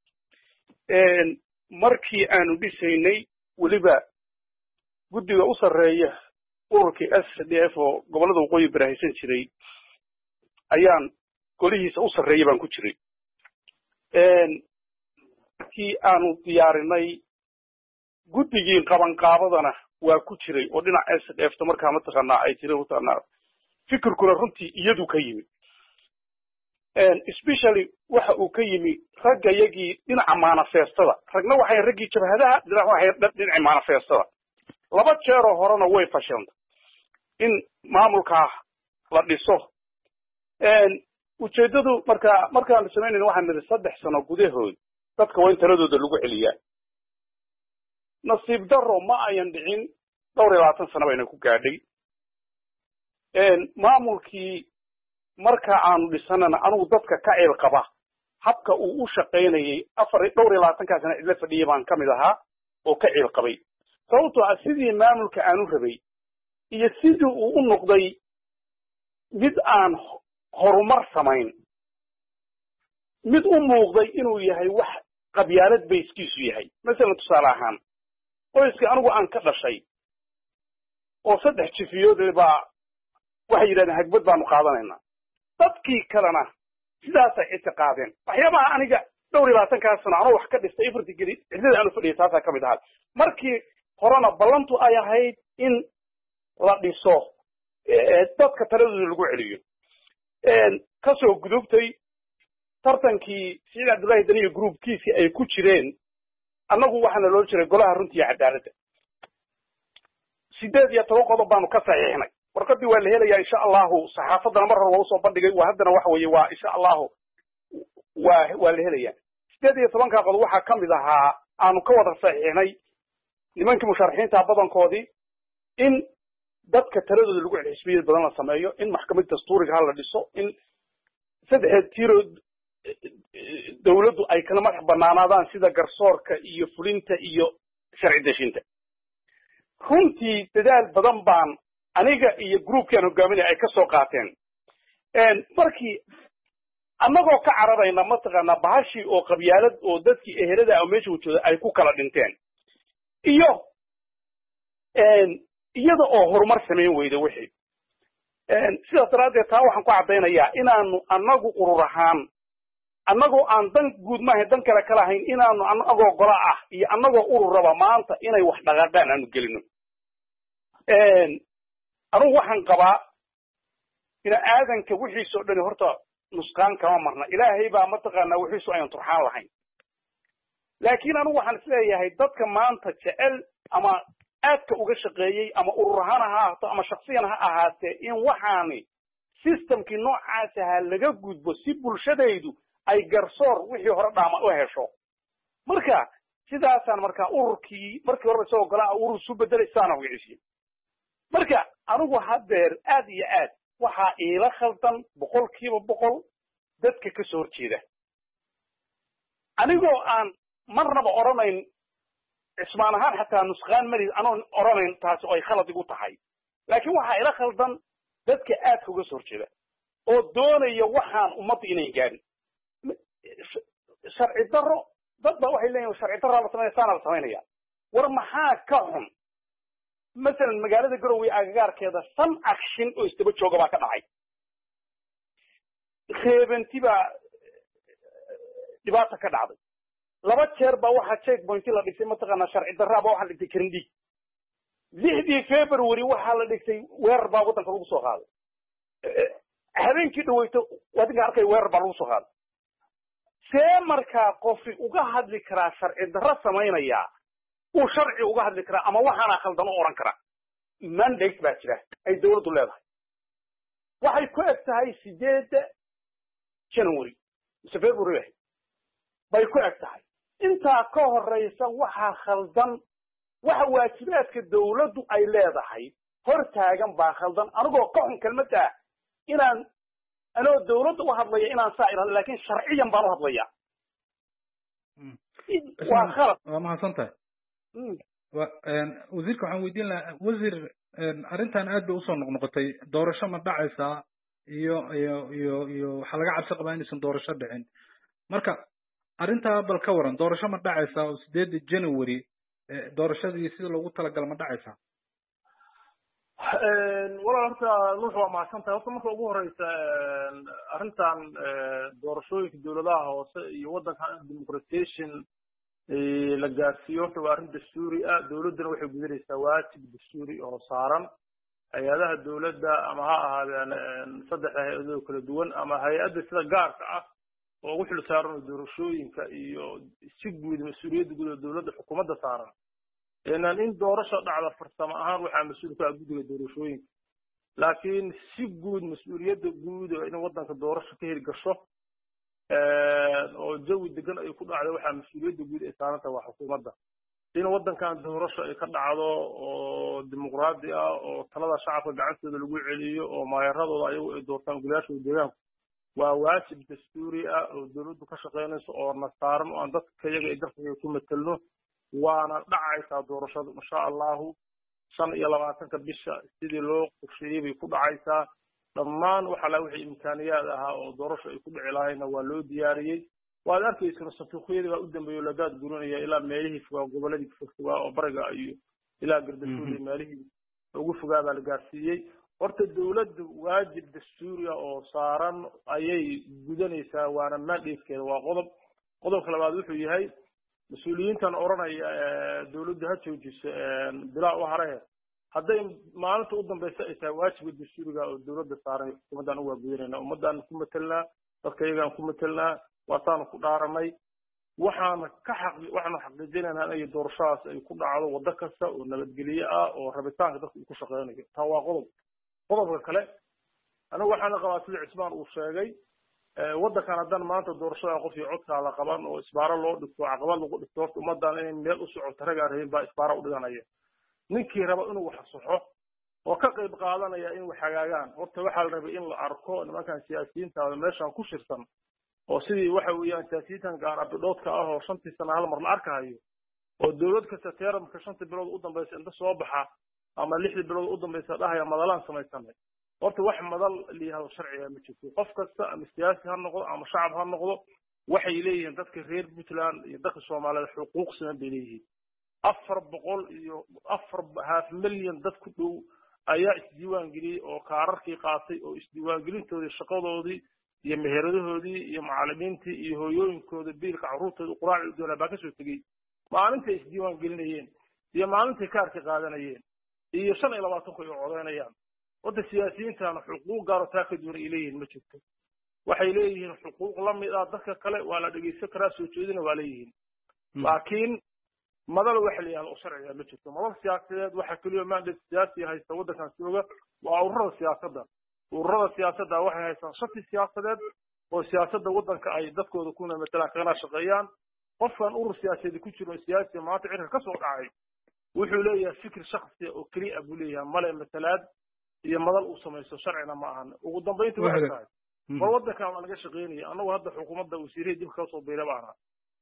markii aanu dhisaynay waliba guddiga u sareeya ururkii SDF oo gobolada waqooyi barahaysan jiray ayaan golihiisa u sareeyay baan ku jiray markii aanu diyaarinay guddigii qabanqaabadana waa ku jiray oo dhinac SDF ta markaa ma taqaanaa ay jiray utaanaa fikirkuna runtii iyadu ka yimi especially waxa uu ka yimi ragga yagii dhinaca manifestada ragna waxay raggii jabhadaha dhinaca manifestada 2 jeer oo horena way fashilantay in maamulka la dhiso ujeedadu markaan sameynayno waxaan nidhi 3 sano gudahood dadka waa in taladooda lagu celiyaa nasiib darro ma ayan dhicin 20 sano bayna ku gaadhay maamulkii marka aanu dhisanana anugu dadka ka ceel qaba habka uu u shaqaynayay 24 sano cidla fadhiyay baan kamid ahaa oo ka ceel qabay sababtoo ah sidii maamulka aanu rabay iyo sidii uu u noqday mid aan horumar samayn mid u muuqday inuu yahay wax qabyaalad bayskiisu yahay mesela tusaale ahaan qoyska anigu aan ka dhashay oo 3 jifiyood baa waxay yiraahdeen hagbad baanu qaadanaynaa dadkii kalena sidaas ay itiqaadeen waxyaabaha aniga 24 sano anoo wax ka dhistay ifarti geli cidada aanu fadhiyay taasa kamid ahaa markii horena ballantu ay ahayd in la dhiso dadka taladooda lagu celiyo kasoo gudubtay tartankii Siciid Cabdullaahi Dani iyo groupkiisii ay ku jireen annagu waxaana loo jiray golaha runtii iyo cadaaladda 18 qodob baanu ka saxiixnay warqadii waa la helayaa insha allahu saxaafadana mar hore waa usoo bandhigay waa haddana waxa weeye waa insha allahu waa la helayaa 18 qodob waxaa ka mid ahaa aanu ka wada saxiixnay nimankii musharaxiinta badankoodii in dadka taladooda lagu xisbiyad badan la sameeyo in maxkamad dastuuriga la dhiso in saddex tiro dawladdu ay kala madax banaanaadaan sida garsoorka iyo fulinta iyo sharci dejinta runtii dadaal badan baan aniga iyo groupkan hogaaminaya ay ka soo qaateen markii annagoo ka cararayna mataqaanaa bahashii oo qabyaalad oo dadkii ehelada ah meesha wajooda ay ku kala dhinteen iyo iyada oo horumar samayn weyda wixii sidaas daraaddeed taa waxaan ku caddaynayaa inaanu annagu urur ahaan annagoo aan dan guud maaha dan kale ka lahayn inaanu annagoo gola ah iyo annagoo urur raba maanta inay wax dhaqaaqaan aanu gelino anugu waxaan qabaa ina aadanka wixiisoo dhani horta nusqaan kama marna ilaahay baa mataqaanaa wixiisu ayaan turxaan lahayn laakiin anugu waxaan isleeyahay dadka maanta jecel ama aadka uga shaqeeyey ama urur ahaan ha ahaato ama shaksiyan ha ahaatee in waxaani systemkii noocaas ahaa laga gudbo si bulshadaydu ay garsoor wixii hore dhaama u hesho marka sidaasaan markaa ururkii markii hore isagoo golaa urur isu bedelaysaana wicisiye marka anigu haddeer aad iyo aad waxaa iila khaldan 100% dadka ka soo horjeeda anigoo aan marnaba oranayn ismaan ahaan xataa nusqaan mari anoon oranayn taasi oo ay khalad igu tahay laakiin waxaa ila khaldan dadka aadka uga soo horjeeda oo doonaya waxaan ummadda inay gaarin sharci darro dad baa waxay leeyihin sharci darro la sameeya saana la samaynaya war maxaa ka xun masalan magaalada garowe agagaarkeeda 5 action oo istaba jooga baa ka dhacay reebanti baa dhibaata ka dhacday 2 jeer baa waxaa checkpoint la dhigtay mataqaanaa sharci darro baa waxaa la dhigtay karindhi 6 February waxaa la dhigtay weerar baa waddanka lagu soo qaaday habeenkii dhaweyto waddanka arkay weerar baa lagu soo qaaday see markaa qofi uga hadli karaa sharci darro samaynaya uu sharci uga hadli karaa ama waxaana khaldan u oran karaa mandate baa jira ay dawladdu leedahay waxay ku eg tahay 8 January February bay ku eg tahay intaa ka horeysa waxaa khaldan waxa waajibaadka dawladdu ay leedahay hor taagan baa khaldan anigoo ka xun kelmadda inaan anoo dawladda u hadlaya inaan saa iraahdo laakiin sharciyan baan u hadlaya waa khalad waa mahadsantahay wasiirka waxaan weydiin lahaa wasiir arrintan aad bay usoo noqnoqotay doorasho ma dhacaysaa iyo waxaa laga cabsi qabaa inaysan doorasho dhicin marka arrintaa bal ka waran doorasho ma dhacaysaa oo 8 January doorashadii sida loogu talagalay ma dhacaysaa walaal horta nuux waa mahadsantahay horta marka ugu horeysa arrintan doorashooyinka dawladaha hoose iyo waddanka democratization la gaarsiiyo horta waa arrin dastuuri ah dawladduna waxay gudanaysaa waajib dastuuri oo saaran hay-adaha dawladda ama ha ahaadeen 3 hay-adood kala duwan ama hay-adda sida gaarka ah oo ugu xil saaran doorashooyinka iyo si guud mas'uuliyadda guud ee dawladda xukuumadda saaran in doorasho dhacda farsamo ahaan waxaa mas'uul ka ah guddiga doorashooyinka laakiin si guud mas'uuliyadda guud in waddanka doorasho ka heli gasho oo jawi degan ay ku dhacdo waxaa mas'uuliyadda guud ee saaran tahay waa xukuumadda in waddankan doorasho ay ka dhacdo oo dimuqraadi ah oo talada shacabka gacantooda lagu celiyo oo maayaradooda ayagu ay doortaan golayaashooda deegaanka waa waajib dastuuri ah oo dawladdu ka shaqaynayso oo na saaran oo aan dadka iyaga ay dalka ku metelno waana dhacaysaa doorashadu insha allahu 25 bisha sidii loo qorsheeyay bay ku dhacaysaa dhammaan waxa la wixii imkaaniyaad ahaa oo doorasho ay ku dhici lahaayna waa loo diyaariyay waad arkaysaa santuuqyada u dambeeyo lagaad guranaya ilaa meelihii fogaa goboladii fogaa oo bariga iyo ilaa gardafuul meelihii ugu fogaa baa la gaarsiiyay horta dawladdu waajib dastuuri ah oo saaran ayay gudanaysaa waana mandatekeeda waa qodobka labaad wuxuu yahay mas'uuliyiintan oranaya dawladdu ha joojiso bilaa u haraya hadday maalinta u dambaysa ay tahay waajiba dastuuriga oo dowladda saaray xukuumaddan u waagudanayna ummaddaanu ku matelnaa dadka iyagaan ku matelnaa waasaanu ku dhaaranay waxaanu xaqiijinaynaa inay doorashadaas ay ku dhacdo waddo kasta oo nabadgelye ah oo rabitaanka dadka uu ku shaqeynayo taa waa qodobka kale anigu waxaana qabaa sida cismaan uu sheegay waddankan haddaan maanta doorashada qof iyo codkaa la qaban oo isbaaro loo dhigto caqabad lagu dhigto horta ummaddan inay meel u socoto rag aan rabin baa isbaaro u dhiganaya ninkii raba inuu wax saxo oo ka qayb qaadanaya in wax hagaagaan horta waxaa la rabay in la arko nimankan siyaasiyiinta meeshan ku shirsan oo sidii waxa weeyaan siyaasiyiintan gaar abidhoodka ah oo 5 sano hal mar la arkayo oo dowlad kasta teeramka 5 bilood u dambaysa inta soo baxa ama 6 bilood u dambaysa dhahaya madalaan samaysanay horta wax madal liihaa sharciga ma jirto qof kasta ama siyaasi ha noqdo ama shacab ha noqdo waxay leeyihiin dadka reer Puntland iyo dadka Soomaaliyeed xuquuq siman bay leeyihiin 400 milyan dad ku dhow ayaa isdiiwaan geliyay oo kaararkii qaatay oo isdiiwaan gelintoodii shaqadoodii iyo meheradahoodii iyo macallimiintii iyo hooyooyinkooda biilka carruurtooda quraac u doonaa baa ka soo tegey maalinta isdiiwaan gelinayeen iyo maalinta kaarka qaadanayeen iyo 25 ku ay codeynayaan wadda siyaasiyiintana xuquuq gaar ah ka duwan ay leeyihiin ma jirto waxay leeyihiin xuquuq la mid ah dadka kale waa la dhageysan karaa soo jeedina waa leeyihiin laakiin madal waxa la yiraahdo sharciga ma jirto madal siyaasadeed waxa kaliya maanta siyaasi haysta waddankan jooga waa ururada siyaasadda waxay haystaan shati siyaasadeed oo siyaasadda waddanka ay dadkooda ku matalaan kana shaqeeyaan qofkan urur siyaasadeed ku jiro siyaasi maanta cirka ka soo dhacay wuxuu leeyahay fikir shakhsi oo kaliya buu leeyahay male matalaad iyo madal uu sameeyo sharcina ma ahan ugu dambeyntii waxay tahay waddankan laga shaqeynaya anagu hadda xukuumadda wasiirada dib ka soo biiray baana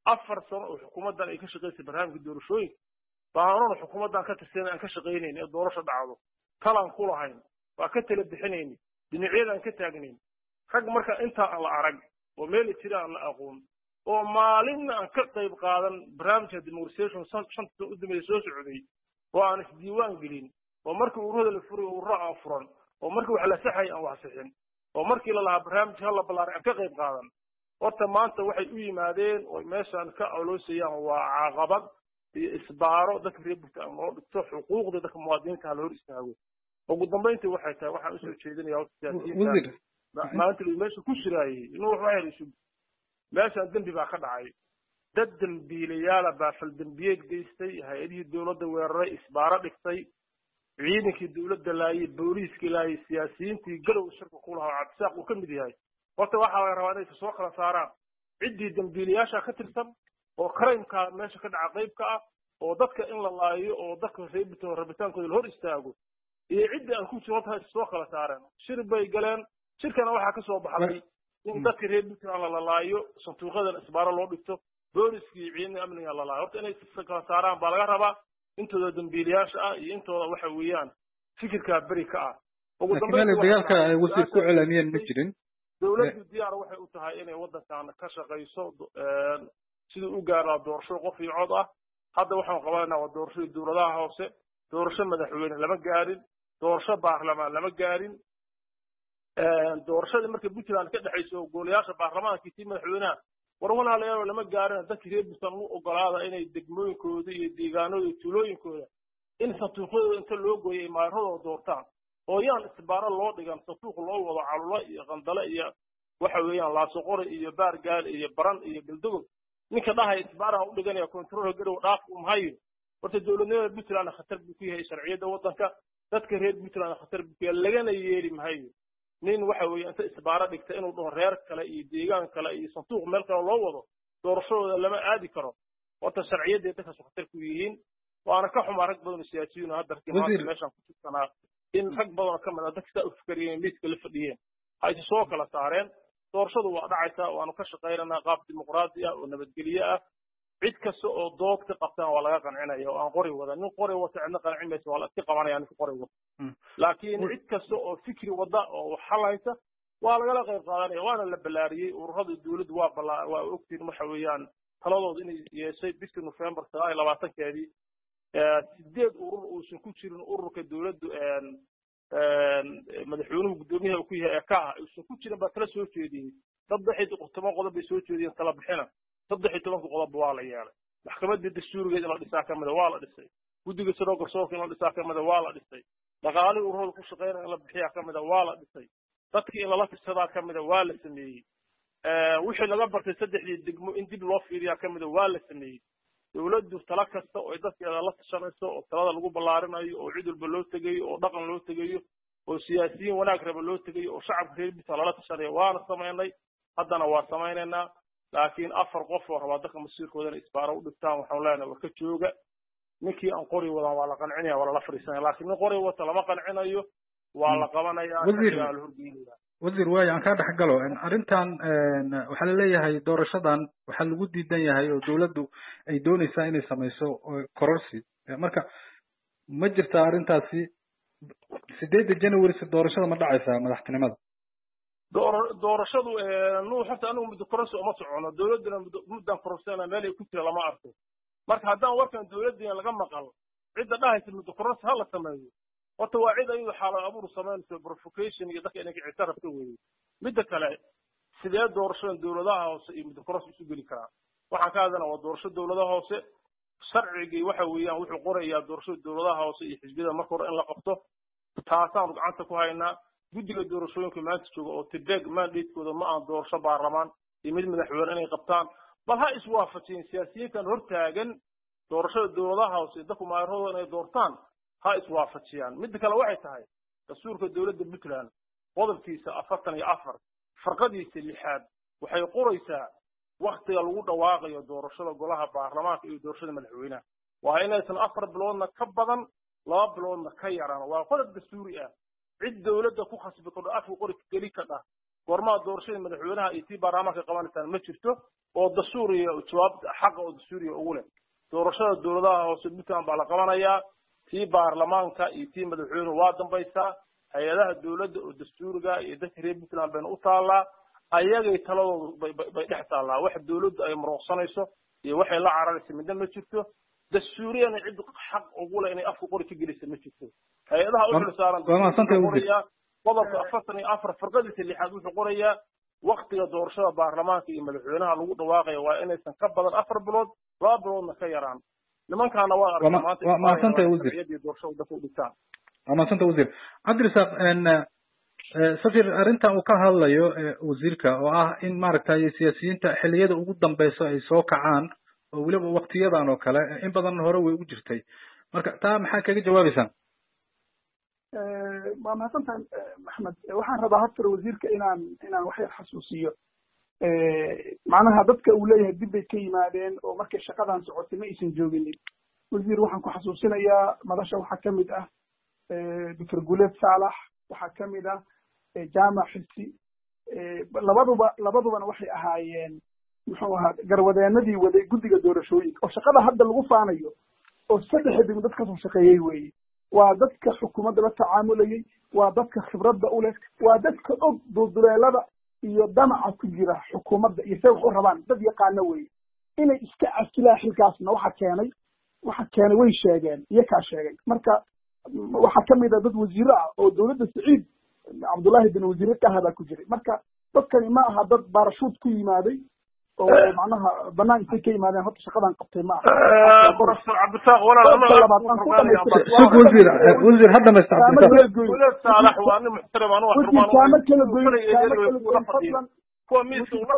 4 sano oo xukuumaddan ay ka shaqeysay barnaamijka doorashooyinka baanona xukuumaddan ka tirsan aan ka shaqeynayn ee doorasho dhacdo talan ku lahayn waa ka tala bixinayn dhinacyadan ka taagnayn rag marka inta aan la arag oo meel jiraan la aqoon oo maalin aan ka qayb qaadan barnaamijka demonstration shanta u dambeeyay soo socday oo aan isdiiwaan gelin oo markii ururada la furay urura furan oo markii wax la saxay aan wax saxin oo markii la lahaa barnaamij hal la balaaray aan ka qayb qaadan horta maanta waxay u yimaadeen oo meeshan ka oloosayaan waa caqabad iyo isbaaro dadka reer Puntland loo dhigto xuquuqda dadka muwaadiniinta la hor istaago ugu dambeyntii waxay tahay waxaan u soo jeedinayaa siyaasiyiinta maanta meesha ku shiraayay inuu wax hayriso meeshan dambi baa ka dhacay dad dambiilayaal baa fal dambiyeed geystay hay'adihii dawladda weeraray isbaaro dhigtay ciidankii dawladda laayay booliiskii laayay siyaasiyiintii galow shirka ku lahaa cabsaaq uu ka mid yahay horta waxa la rabaa inay soo kala saaraan ciddii dambiilayaasha ka tirsan oo crime-ka meesha ka dhaca qayb ka ah oo dadka in la laayo oo dadka reebito rabitaankooda hor istaago iyo ciddii aan ku jiro tahay soo kala saareen shir bay galeen shirkana waxa ka soo baxay in dadka reer Puntland la laayo santuuqadan isbaaro loo dhigto booliiskii ciidanka amniga la laayo horta inay kala saaraan baa laga rabaa intooda dambiilayaasha ah iyo intooda waxa weeyaan fikirka bari ka ah ugu dambeyn dagaalka ay wasiir ku cilaamiyeen ma jirin dawladdu diyaar waxay u tahay inay waddankan ka shaqeyso sidii u gaaraa doorasho qof iyo cod ah hadda waxaan qabanaynaa waa doorasho dawladaha hoose doorasho madaxweyne lama gaarin doorasho baarlamaan lama gaarin doorashada markay Puntland ka dhaxayso golayaasha baarlamaanka iyo madaxweynaha war walaalayaal lama gaarin dadka reer Puntland u ogolaada inay degmooyinkooda iyo deegaanadooda iyo tuulooyinkooda in santuuqyada inta loo gooyay maaradooda doortaan oo yaan isbaaro loo dhigan santuuq loo wado calulo iyo qandale iyo waxa weeyaan laasoqore iyo baargaal iyo baran iyo galdogob ninka dhahay isbaaraha u dhiganaya control garow dhaaf u mahayo horta dawladnimada Puntland khatar ku yahay sharciyada waddanka dadka reer Puntland khatar ku yahay lagana yeeli mahayo nin waxa weeyaan inta isbaaro dhigta inuu dhaho reer kale iyo deegaan kale iyo santuuq meel kale loo wado doorashadooda lama aadi karo horta sharciyada dadka khatar ku yihiin waana ka xumaa rag badan siyaasiyiin hadda meeshan ku jirsanaa in rag badan ka mid ah dadka u fikirayeen liiska la fadhiyeen ay soo kala saareen doorashadu waa dhacaysaa waanu ka shaqeynaa qaab dimuqraadi ah oo nabadgelyo ah cid kasta oo dood ka qabtaan waa laga qancinaya oo aan qori wada nin qori wata cidna qancin mayso waa la iska qabanaya nin qori wada laakiin cid kasta oo fikri wada oo xalaysa waa lagala qayb qaadanaya waana la balaariyay ururada dawladdu waa ogtiin waxa weeyaan taladooda inay yeeshay bishii November 22-keedii 8 urur oo soo ku jirin ururka dawladdu madaxweynuhu gudoomiyaha ku yahay ka ah soo ku jirin baa kala soo jeediyay 13 qodob bay soo jeediyeen tala bixina 13 qodob waa la yeelay maxkamadda dastuuriga la dhisaa kamida waa la dhisay guddiga siroo garsoorka in la dhisaa ka mida waa la dhisay dhaqaalihii ururada ku shaqeynaya in la bixiyaa ka mida waa la dhisay dadkii in lala tirsadaa ka mida waa la sameeyey wixii laga bartay 3 degmo in dib loo fiiriyaa ka mida waa la sameeyey dawladdu tala kasta oo dadkeeda la tashanayso oo talada lagu ballaarinayo oo cid walba loo tegayo oo dhaqan loo tegayo oo siyaasiyiin wanaag raba loo tegayo oo shacabka reer bisa lala tashanayo waana samaynay haddana waa samaynaynaa laakiin 4 qof oo rabaa dadka masiirkooda inay isbaaro u dhigtaan waxaan leenahay war ka jooga ninkii aan qori wadan waa la qancinaya waa la fariisanaya laakiin nin qori wata lama qancinayo waa la qabanayaa la horgeynaya wasiir waay aan ka dhaxgalo arintan waxa la leeyahay doorashadan waxa lagu diidan yahay oo dawladdu ay doonaysaa inay sameeyso kororsi marka ma jirta arintaasi 8 January doorashada ma dhacaysaa madaxtinimada doorashadu xataa anigu muddo kororsi uma socono dawladuna muddan kororsiina meel ay ku jira lama arko marka haddaan warkan dawladda laga maqal cidda dhahaysa muddo kororsi hala sameeyo horta waa cid ayuu xaalad abuur sameynayso provocation iyo dadka inay ka rabto weeye midda kale sidee doorashada dawladaha hoose iyo muddo kororsi isu geli karaan waxaan ka hadana waa doorasho dawladaha hoose sharcigii waxa weeyaan wuxuu qorayaa doorashada dawladaha hoose iyo xisbiyada marka hore in la qabto taasaan gacanta ku haynaa guddiga doorashooyinka maanta jooga oo tibeeg mandatekooda ma aan doorasho baarlamaan iyo mid madaxweyne inay qabtaan bal ha iswaafajiyeen siyaasiyiintan hortaagan doorashada dawladaha hoose dadku maayarhooda inay doortaan ha iswaafajiyaan midda kale waxay tahay dastuurka dawladda Puntland qodobkiisa 44 farqadiisa 6 waxay qoraysaa waqtiga lagu dhawaaqayo doorashada golaha baarlamaanka iyo doorashada madaxweynaha waa inaysan 4 biloodna ka badan 2 biloodna ka yaraan waa qodob dastuuri ah cid dawladda ku khasbi karto afku qori kali ka dhah gormaa doorashada madaxweynaha iyo tii baarlamaanka qabanaysan ma jirto oo dastuuriga jawaab xaq oo dastuuriga ugu leh doorashada dawladaha hoose Puntland baa la qabanayaa tii baarlamaanka iyo tii madaxweynuhu waa dambaysaa hay'adaha dawladda oo dastuuriga iyo dadka reer Puntland bayna u taalaa ayagay taladooda bay dhex taalaa wax dawladdu ay marooqsanayso iyo waxay la cararayso midna ma jirto dastuuriyana cid xaq ugu leh inay afku qori ka geliso ma jirto hay'adaha u xilsaaran qodobka 44 farqadiisa 6 wuxuu qorayaa waqtiga doorashada baarlamaanka iyo madaxweynaha lagu dhawaaqayo waa inaysan ka badan 4 bilood 2 biloodna ka yaraan nimankaana waa arkaa maanta ma santa wasiir Cabdirasaaq safir arintan uu ka hadlayo wasiirka oo ah in maaragtay siyaasiyiinta xilliyada ugu dambayso ay soo kacaan oo waliba waqtiyadan oo kale in badan hore way ugu jirtay marka taa maxaa kaga jawaabaysan ma mahadsantahay Maxamed waxaan rabaa haftar wasiirka inaan wax yar xasuusiyo macnaha dadka uu leeyahay dib bay ka yimaadeen oo markay shaqadan socotay ma aysan jooginin wasiir waxaan ku xasuusinayaa madasha waxaa ka mid ah Dr. Guleed Saalax waxaa ka mid ah jaamac xisi labadubana waxay ahaayeen muxuu ahaa garwadeenadii waday guddiga doorashooyinka oo shaqada hadda lagu faanayo oo 3 degmo dadka soo shaqeeyay weeye waa dadka xukuumadda la tacaamulayay waa dadka khibradda u leh waa dadka og dulduleelada iyo damaca ku jira xukuumadda iyo say wax u rabaan dad yaqaano weeye inay iska casilaa xilkaasna waxa keenay way sheegeen iyakaa sheegay marka waxaa ka mid ah dad wasiiro ah oo dawladda Saciid Cabdullaahi bin wasiir ka hada ku jiray marka dadkani ma aha dad barashuud ku yimaaday oo macnaha banaan intay ka yimaadeen horta shaqadan qabtay ma aha professor Cabdirasaaq walaal wasiir hadda ma istacmaalay Saalax waa nin muxtaram anu waxaan kala goyn kuwa miiska ula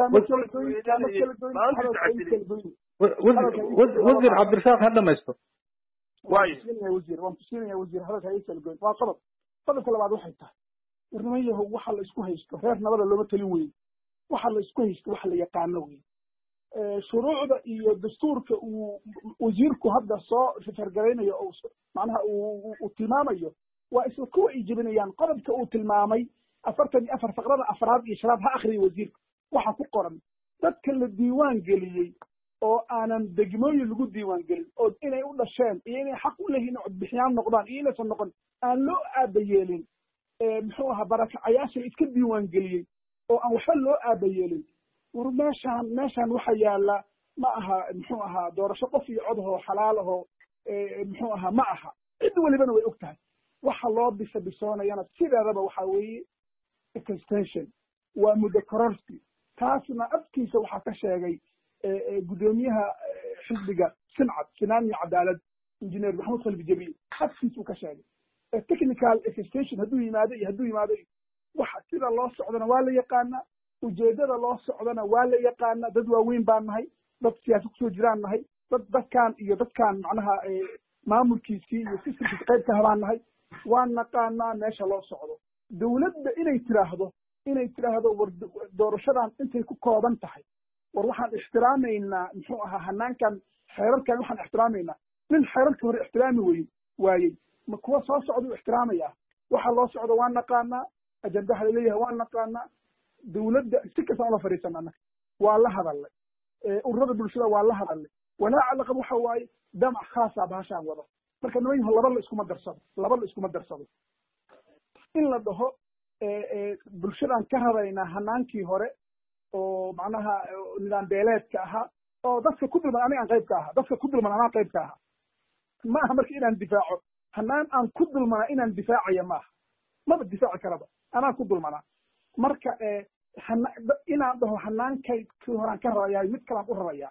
wasiir Cabdirasaaq hadda ma isto waan tusinaya wasiir hadalka ay kala goyn waa qodobka labaad waxay tahay warnimayahu waxa la isku haysto reer nabada looma talin weyn waxa la isku haysto waxa la yaqaano weyn shuruucda iyo dastuurka uu wasiirku hadda soo fargareynayo oo macnaha uu tilmaamayo waa isla kuwa ay jebinayaan qodobka uu tilmaamay 44 faqrada afraad iyo shanaad ha akhriyo wasiirka waxa ku qoran dadka la diiwaan geliyey oo aanan degmooyin lagu diiwaan gelin oo inay u dhasheen iyo inay xaq u leeyihiin codbixiyaan noqdaan iyo inaysan noqon aan loo aabayeelin muxuu ahaa barakacayaasha iska diiwaan geliyey oo aan waxba loo aabayeelin war meeshaan waxa yaala ma aha muxuu ahaa doorasho qof iyo cod oo xalaal ahoo muxuu ahaa ma aha cid walibana way og tahay waxa loo bisoonayana sideedaba waxa weeye extension waa muddo kororsi taasna afkiisa waxaa ka sheegay gudoomiyaha xisbiga sincad sinaan iyo cadaalad engineer maxamed khalif jabiil xabkiisuu ka sheegay technical assistation hadduu yimaado waxa sida loo socdana waa la yaqaanaa ujeedada loo socdana waa la yaqaanaa dad waaweyn baan nahay dad siyaasad kusoo jiraan nahay dadkaan macnaha maamulkiisii iyo systemkiisa qayb ka habaan nahay waan naqaanaa meesha loo socdo dawladda inay tiraahdo war doorashadan intay ku kooban tahay war waxaan ixtiraamaynaa muxuu ahaa hanaankan xeerarkan waxaan ixtiraamaynaa nin xeerarka hore ixtiraami waayey ma kuwa soo socda u ixtiraamaya waxa loo socdo waan naqaanaa ajandaha laleeyahay waan naqaanaa dawladda si kastaan ula fadhiisana annaga waa la hadalnay ururada bulshada waa la hadalnay walaaca laqab waxa waaye damac khaasa bahashaan wada marka niman yaho laba la iskuma darsado in la dhaho bulshadan ka rabaynaa hanaankii hore oo macnaha nidaam beeleedka ahaa oo dadka ku dulman aniga aan qayb ka ahaa dadka ku dulman anaa qayb ka ahaa ma aha marka inaan difaaco hanaan aan ku dulmanaa inaan difaacaya maaha maba difaaci karaba anaa ku dulmanaa marka inaan dhaho hanaankay kii horaan ka rabayahay mid kalaan u rabayaa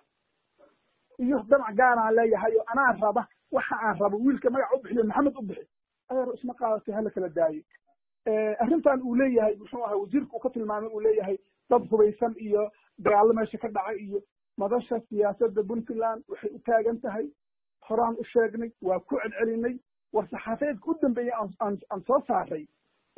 iyo damac gaaraan leeyahay oo anaa raba waxa aan rabo wiilka magaca u bixiyo maxamed u bixi adeer isma qaadatay hala kala daayo arrintan uu leeyahay muxuu ahaa wasiirka uu ka tilmaamay uu leeyahay dad hubaysan iyo dagaallo meesha ka dhacay iyo madasha siyaasadda puntland waxay u taagan tahay horaan u sheegnay waa ku celcelinay war saxaafadeedka u dambeeyey aan soo saaray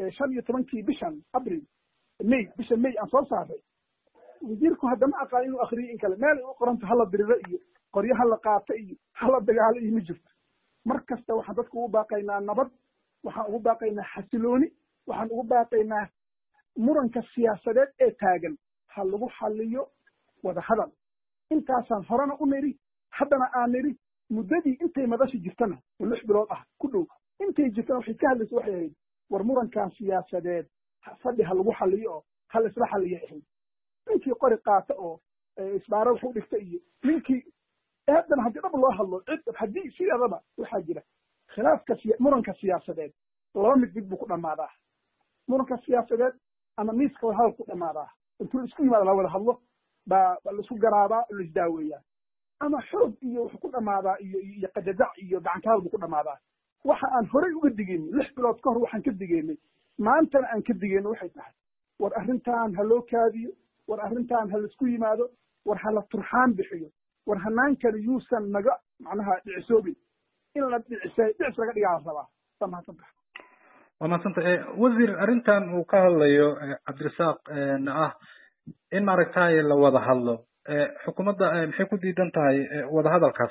15 bishan abril bisha may aan soo saaray wasiirku haddama aqaan inuu akriyo in kale meel u qoranta hala diriro iyo qoryo hala qaata iyo hala dagaalo iyo ma jirto mar kasta waxaan dadku ugu baaqaynaa nabad waxaan ugu baaqaynaa xasilooni waxaan ugu baaqaynaa muranka siyaasadeed ee taagan ha lagu xaliyo wada hadal intaasaan horena u niri haddana aan niri muddadii intay madasha jirtana oo 6 bilood ah ku dhow intay jirtana waxay ka hadlaysa waxay ahayd war murankan siyaasadeed fadhi ha lagu xaliyo oo ha la isla xaliyo ahayd ninkii qori qaata oo isbaaro wuxuu dhigta iyo ninkii haddana haddii dhab loo hadlo haddii sideedaba waxaa jira khilaafka muranka siyaasadeed laba mid buu ku dhammaadaa muranka siyaasadeed ama miiska wada hadal ku dhammaadaa intuu isku yimaada la wada hadlo baa laisku garaabaa la isdaaweeyaa ama xoog iyo wuxuu ku dhammaadaa iyo qadadac iyo gacankaal buu ku dhammaadaa waxa aan horey uga digeynay 6 bilood ka hor waxaan ka digeynay maantana aan ka digeyno waxay tahay war arrintan ha loo kaadiyo war arrintan ha laisku yimaado war ha la turxaan bixiyo war hanaankani yuusan naga macnaha dhicisoobin in la dhicis laga dhigaa la rabaa waa mahadsantahay waa mahadsantahay wasiir arrintan uu ka hadlayo cabdirasaaq ah in maaragtay la wada hadlo xukuumadda maxay ku diidan tahay wada hadalkaas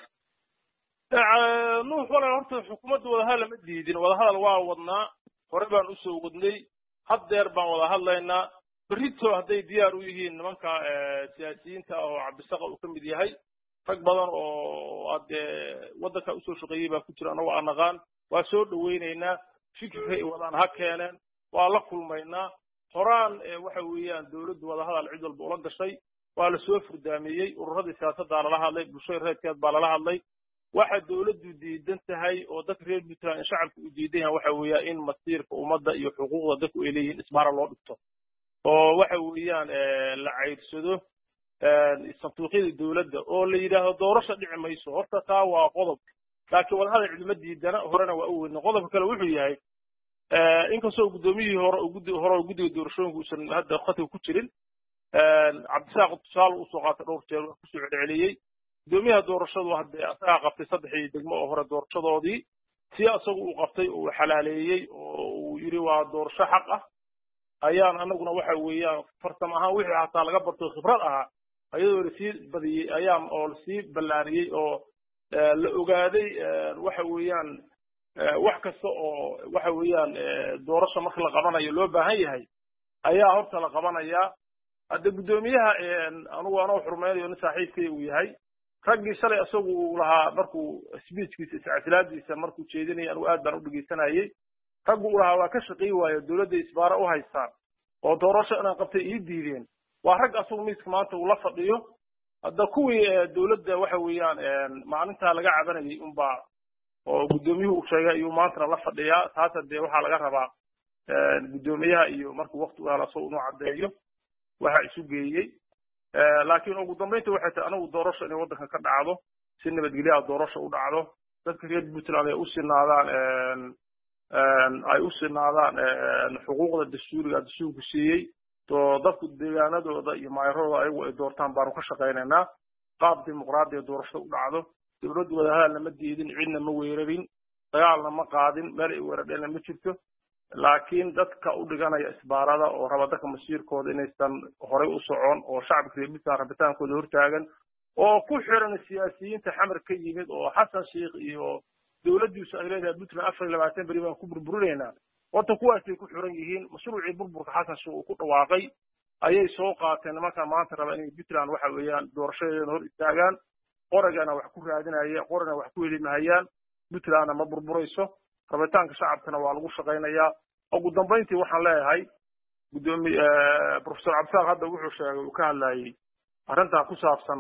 nuux walaal horta xukuumadda wada hadal ma diidin wada hadal waa wadnaa hore baan usoo wadnay haddeer baan wada hadlaynaa berrito hadday diyaar u yihiin nimanka siyaasiyiinta oo cabdisaqa uu ka mid yahay rag badan oo hadee waddanka usoo shaqeeyey baa ku jira anagoo aan naqaan waa soo dhawaynaynaa fikirkay wadaan ha keeneen waa la kulmaynaa horaan waxa weeyaan dawladdu wada hadal cid walba ula gashay waa la soo furdaameeyey ururadii siyaasaddaa lala hadlay bulshada reerkeed baa lala hadlay waxa dawladdu diidan tahay oo dadka reer puntland shacabka u diidan yahay waxa weeyaa in masiirka ummadda iyo xuquuqda dadku ay leeyihiin isbaara loo dhigto oo waxa weeyaan la cayrsado sanduuqyada dawladda oo la yidhaahdo doorasho dhici mayso horta taa waa qodob laakiin wada hadal cidima diidana horena waa u weynay qodobka kale wuxuu yahay inkastoo guddoomiyihii hore guddiga doorashooyinka uusan hadda khadka ku jirin cabdisaaq tusaale usoo qaatay dhowr jeer kusoo celceliyey gudoomiyaha doorashadu hadde asagaa qabtay 3 degmo oo hore doorashadoodii si asagu uu qabtay oo xalaaleeyey oo uu yiri waa doorasho xaq ah ayaan anaguna waxa weeyaan farsamo ahaan wixii hataa laga barto khibrad ahaa ayadoo la sii badiyey ayaan oo la sii ballaariyey oo la ogaaday waxa weeyaan wax kasta oo waxa weeyaan doorasho marka la qabanayo loo baahan yahay ayaa horta la qabanayaa hadda gudoomiyaha anigu anoo xurmeynayo in saaxiibkay uu yahay raggii shalay asagu uu lahaa markuu speechkiisa iscasilaadiisa markuu jeedinayay anigu aad baan u dhegeysanayay raggu uu lahaa waa ka shaqeey waayo dawladda isbaara u haystaan oo doorasho inaan qabtay ii diideen waa rag asagu miiska maanta uu la fadhiyo hadda kuwii dawladda waxa weeyaan maalintaa laga cabanayay unbaa oo gudoomiyuhu uu sheegay ayuu maantana la fadhiyaa taas hadee waxaa laga rabaa gudoomiyaha iyo markuu waqti u helo asagoo inuu caddeeyo waxa isu geeyey laakiin ugu dambeynta waxay tahay anagu doorasho inay waddanka ka dhacdo si nabadgelyo doorasho u dhacdo dadka reer Puntland ay u sinaadaan xuquuqda dastuurku siiyey dadku deegaanadooda iyo maayrooda ayagu ay doortaan baanu ka shaqaynaynaa qaab dimuqraadi doorasho u dhacdo dawladdu wadahadalna ma diidin cidna ma weerarin dagaalna ma qaadin meel ay weerareen ma jirto laakiin dadka u dhiganaya isbaarada oo raba dadka masiirkooda inaysan horey u socon oo shacabka reer Puntland rabitaankooda hortaagan oo ku xiran siyaasiyiinta xamar ka yimid oo Xasan Sheikh iyo dawladdiisu ay leedahay Puntland 24 bari baan ku burburinaynaa wata kuwaasay ku xiran yihiin mashruucii burburka Xasan Sheikh uu ku dhawaaqay ayay soo qaateen nimanka maanta raba inay Puntland waxa weeyaan doorashadeeda hor istaagaan qoragana wax ku raadinaya qorana wax ku helinayaan Puntland ma burburayso rabitaanka shacabkana waa lagu shaqaynayaa ugu dambeyntii waxaan leeyahay gudoomiye professor Cabsaaq hadda wuxuu sheegay uu ka hadlayay arrinta ku saabsan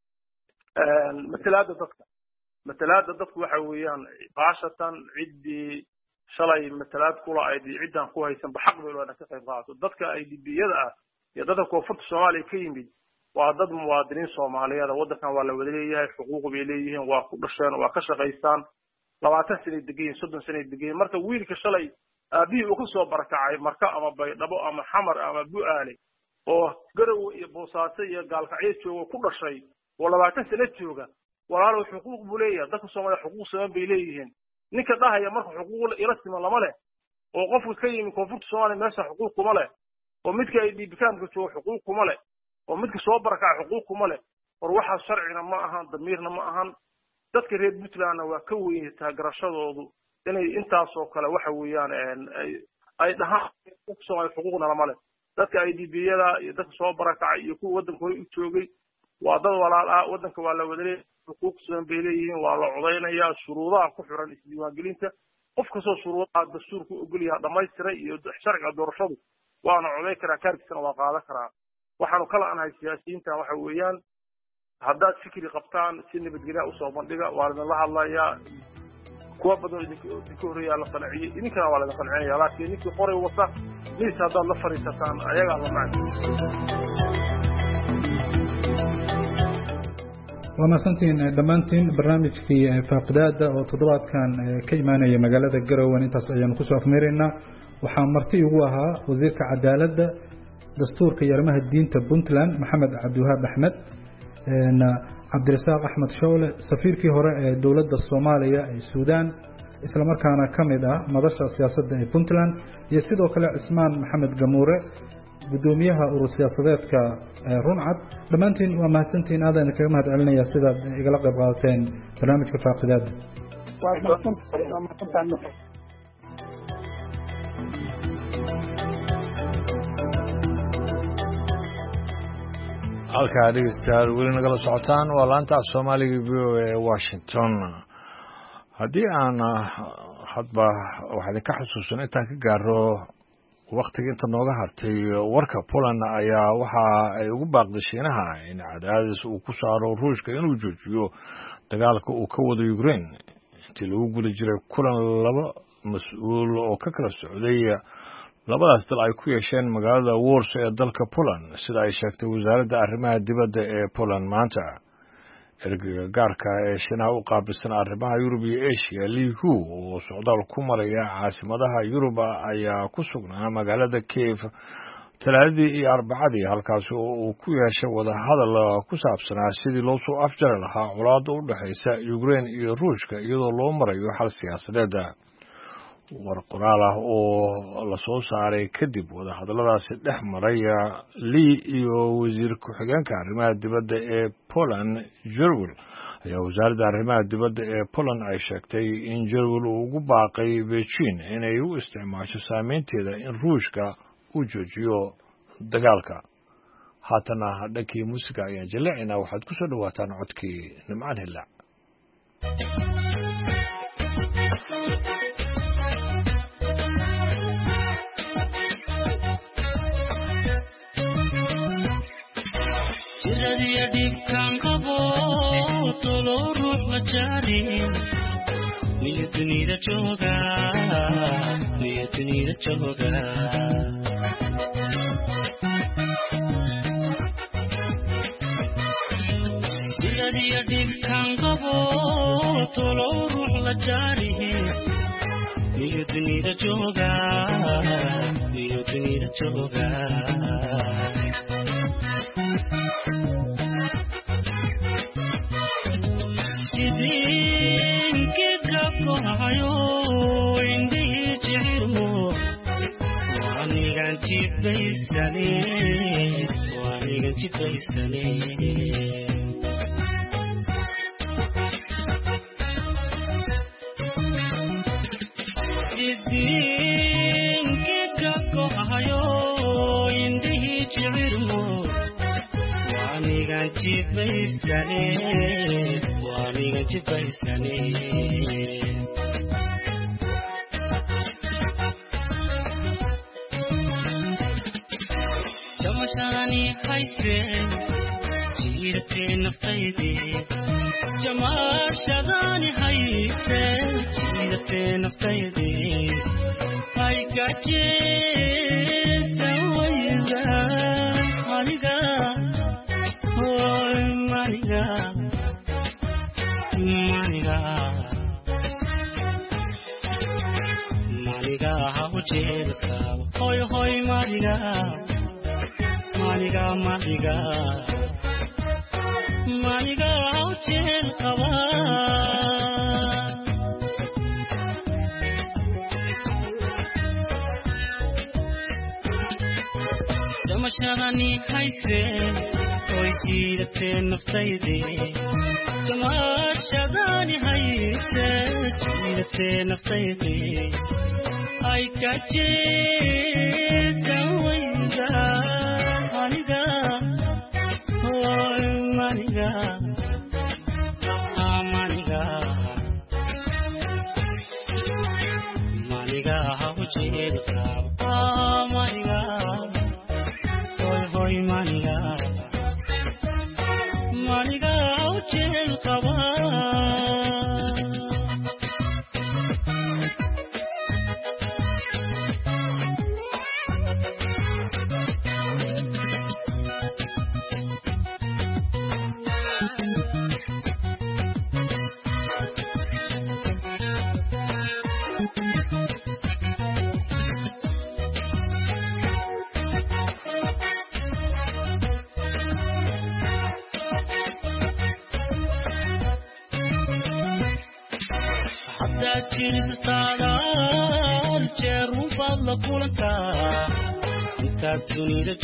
matalaada dadku waxa weeyaan baashatan ciddii shalay matalaad kula ay ciddan ku haysan xaq bay leedahay ka qayb qaato dadka ay dibiyada ah iyo dadka koonfurta Soomaaliya ka yimid waa dad muwaadiniin Soomaaliyeed wadankan waa la wada leeyahay xuquuq bay leeyihiin waa ku dhasheen waa ka shaqaystaan 20 sano degan 30 sano degan marka wiilka shalay aabihii uu ka soo barakacay marka ama Baydhabo ama Xamar ama Bu'aale oo garow iyo Boosaaso iyo Gaalkacyo jooga ku dhashay oo 20 sano jooga walaalo xuquuq buu leeyahay dadka Soomaaliya xuquuq saban bay leeyihiin ninka dhahaya marka xuquuq ila siman lama leh oo qofka ka yimid koonfurta Soomaaliya meesha xuquuq kuma leh oo midka ay dibkaamka jooga xuquuq kuma leh oo midka soo barakacay xuquuq kuma leh war waxa sharciina ma ahan damiirna ma ahan dadka reer Puntland waa ka weyn taageerashadoodu inay intaas oo kale waxa weeyaan ay dhahaan Soomaaliya xuquuqna lama leh dadka ay dibiyada iyo dadka soo barakacay iyo kuwa wadankooda u joogay waa dad walaal ah wadanka waa la wada leeyahay xuquuq soo beeleeyeen waa la codeynaya shuruudaha ku xiran isdiiwaangelinta qof kastoo shuruudaha dastuurku ogol yahay dhamaystiray iyo sharciga doorashadu waana codeyn karaa kaarkiisana waa qaadan karaa waxaanu kala anahay siyaasiyiinta waxa weeyaan haddaad fikri qabtaan si nabadgelyo u soo bandhiga waa la hadlayaa kuwa badan idinka horeeyaa la qanciyay idinkana waa la qancinayaa laakiin ninkii qoray wata miis haddaad la fariisataan ayagaa la macna وماسنتين دمانتين برنامجكي فاقدادا oo toddobaadkan ka imaanaya magaalada Garowe intaas ayaan ku soo afmeerina waxaan marti ugu ahaa wasiirka cadaaladda dastuurka iyo arrimaha diinta Puntland Maxamed Cabdiwahaab Axmed Cabdirasaaq Axmed Shawle safiirkii hore ee dawladda Soomaaliya ee Suudaan isla markaana kamid ah madasha siyaasadda ee Puntland iyo sidoo kale Cismaan Maxamed Gamuure gudoomiyaha urur siyaasadeedka Runcad dhamaantiin waa mahadsantiin aadaan kaga mahad celinaya sida igala qayb qaadateen barnaamijka faaqidaada halkaa dhegeystayaal weli nagala socotaan waa laanta Soomaaliga VOA Washington haddii aan hadba waxaan ka xasuusan intaan ka gaaro waqtiga inta nooga hartay warka Poland ayaa waxa ay ugu baaqday Shiinaha in cadaadis uu ku saaro Ruushka inuu joojiyo dagaalka uu ka wado Ukraine intii lagu guda jiray kulan laba mas'uul oo ka kala socday labadaas dal ay ku yeesheen magaalada Warsaw ee dalka Poland sida ay sheegtay wasaaradda arrimaha dibadda ee Poland maanta ergeyga gaarka ee Shiinaha u qaabilsan arrimaha Yurub iyo Asia Li Hu oo socdaal ku maraya caasimadaha Yurub ayaa ku sugnaa magaalada Kiev Talaadii iyo Arbacadii halkaas oo uu ku yeeshay wadahadal ku saabsanaa sidii loo soo afjari lahaa colaadda u dhaxaysa Ukraine iyo Ruushka iyadoo loo marayo xal siyaasadeed war qoraal ah oo la soo saaray kadib wadahadalladaasi dhex maraya Li iyo wasiir ku-xigeenka arrimaha dibadda ee Poland Jerwil ayaa wasaaradda arrimaha dibadda ee Poland ay sheegtay in Jerwil uu ugu baaqay Beijing inay u isticmaasho saameynteeda in Ruushka uu joojiyo dagaalka haatana dhankii muusiga ayaan jaleecina waxaad ku soo dhawaataan codkii Nimcaan Hillaac kan qabo tolo ruux ma jaarin niyadnida jooga diladiya dhib kan qabo tolo ruux la jaarihi miyuu dunida joogaa miyuu dunida joogaa sidinkiga kohayo indhihi jecirmo waanigan jibaysane waanigan jibaysane sidinkiga kohayo indhihi jecirmo waanigan jibaysane waanigan jibaysane jamashani hayse jiirte naftayde jamashani hayse jiirte naftayde ay gaje sawayda maniga hoy maniga maniga maniga hawjeelka hoy hoy maniga maniga maniga maniga hawjeel qaba jamashani hayse hoy jiirte naftayde jamashani hayse jiirte naftayde ay kaje sawayda maniga hoy maniga maniga maniga hawjeelka maniga hoy hoy maniga maniga hawjeelka jirtaadaan jeerun baad la kulantaa intaad dunida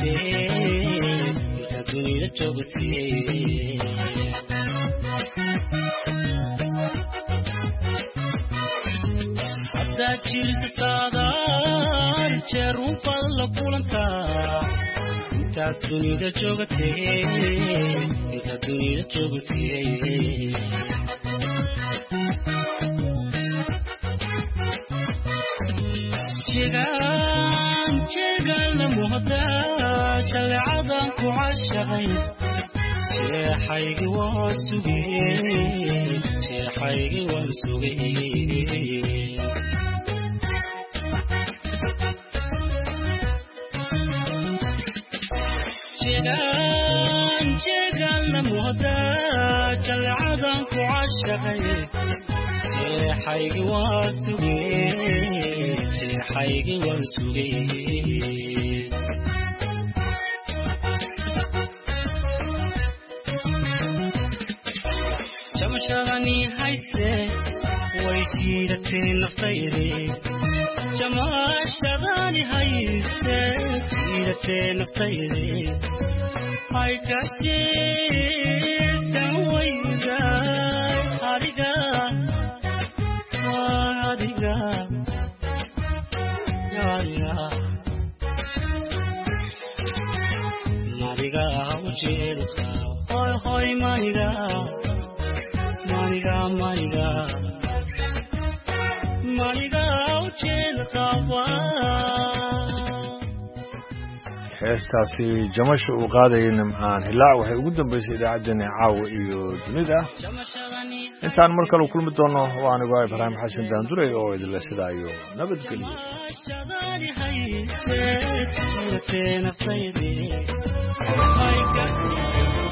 joogtee haddaad jirtaadaan jeerun baad la kulantaa intaad dunida joogtee jeegalna muhda jaleecadan ku cashaqay jeexaygi waan sugay jeegalna muhda jaleecadan ku cashaqay jeexaygi waan sugay jamashani hayse way jiirte naftayde jamashani hayse jiirte naftayde ay kaje sawayda adiga adiga maniga hawjeelka hoy hoy maniga maniga maniga maniga hawjeelka heestaasi jamasha uu qaadayay nimcaan hilaac waxay ugu dambaysay idaacaddeenna caawa iyo dunida intaan mar kale kulmi doono waa anigu ibraahim xasan daandurey oo idinle sidaa iyo nabadgelyo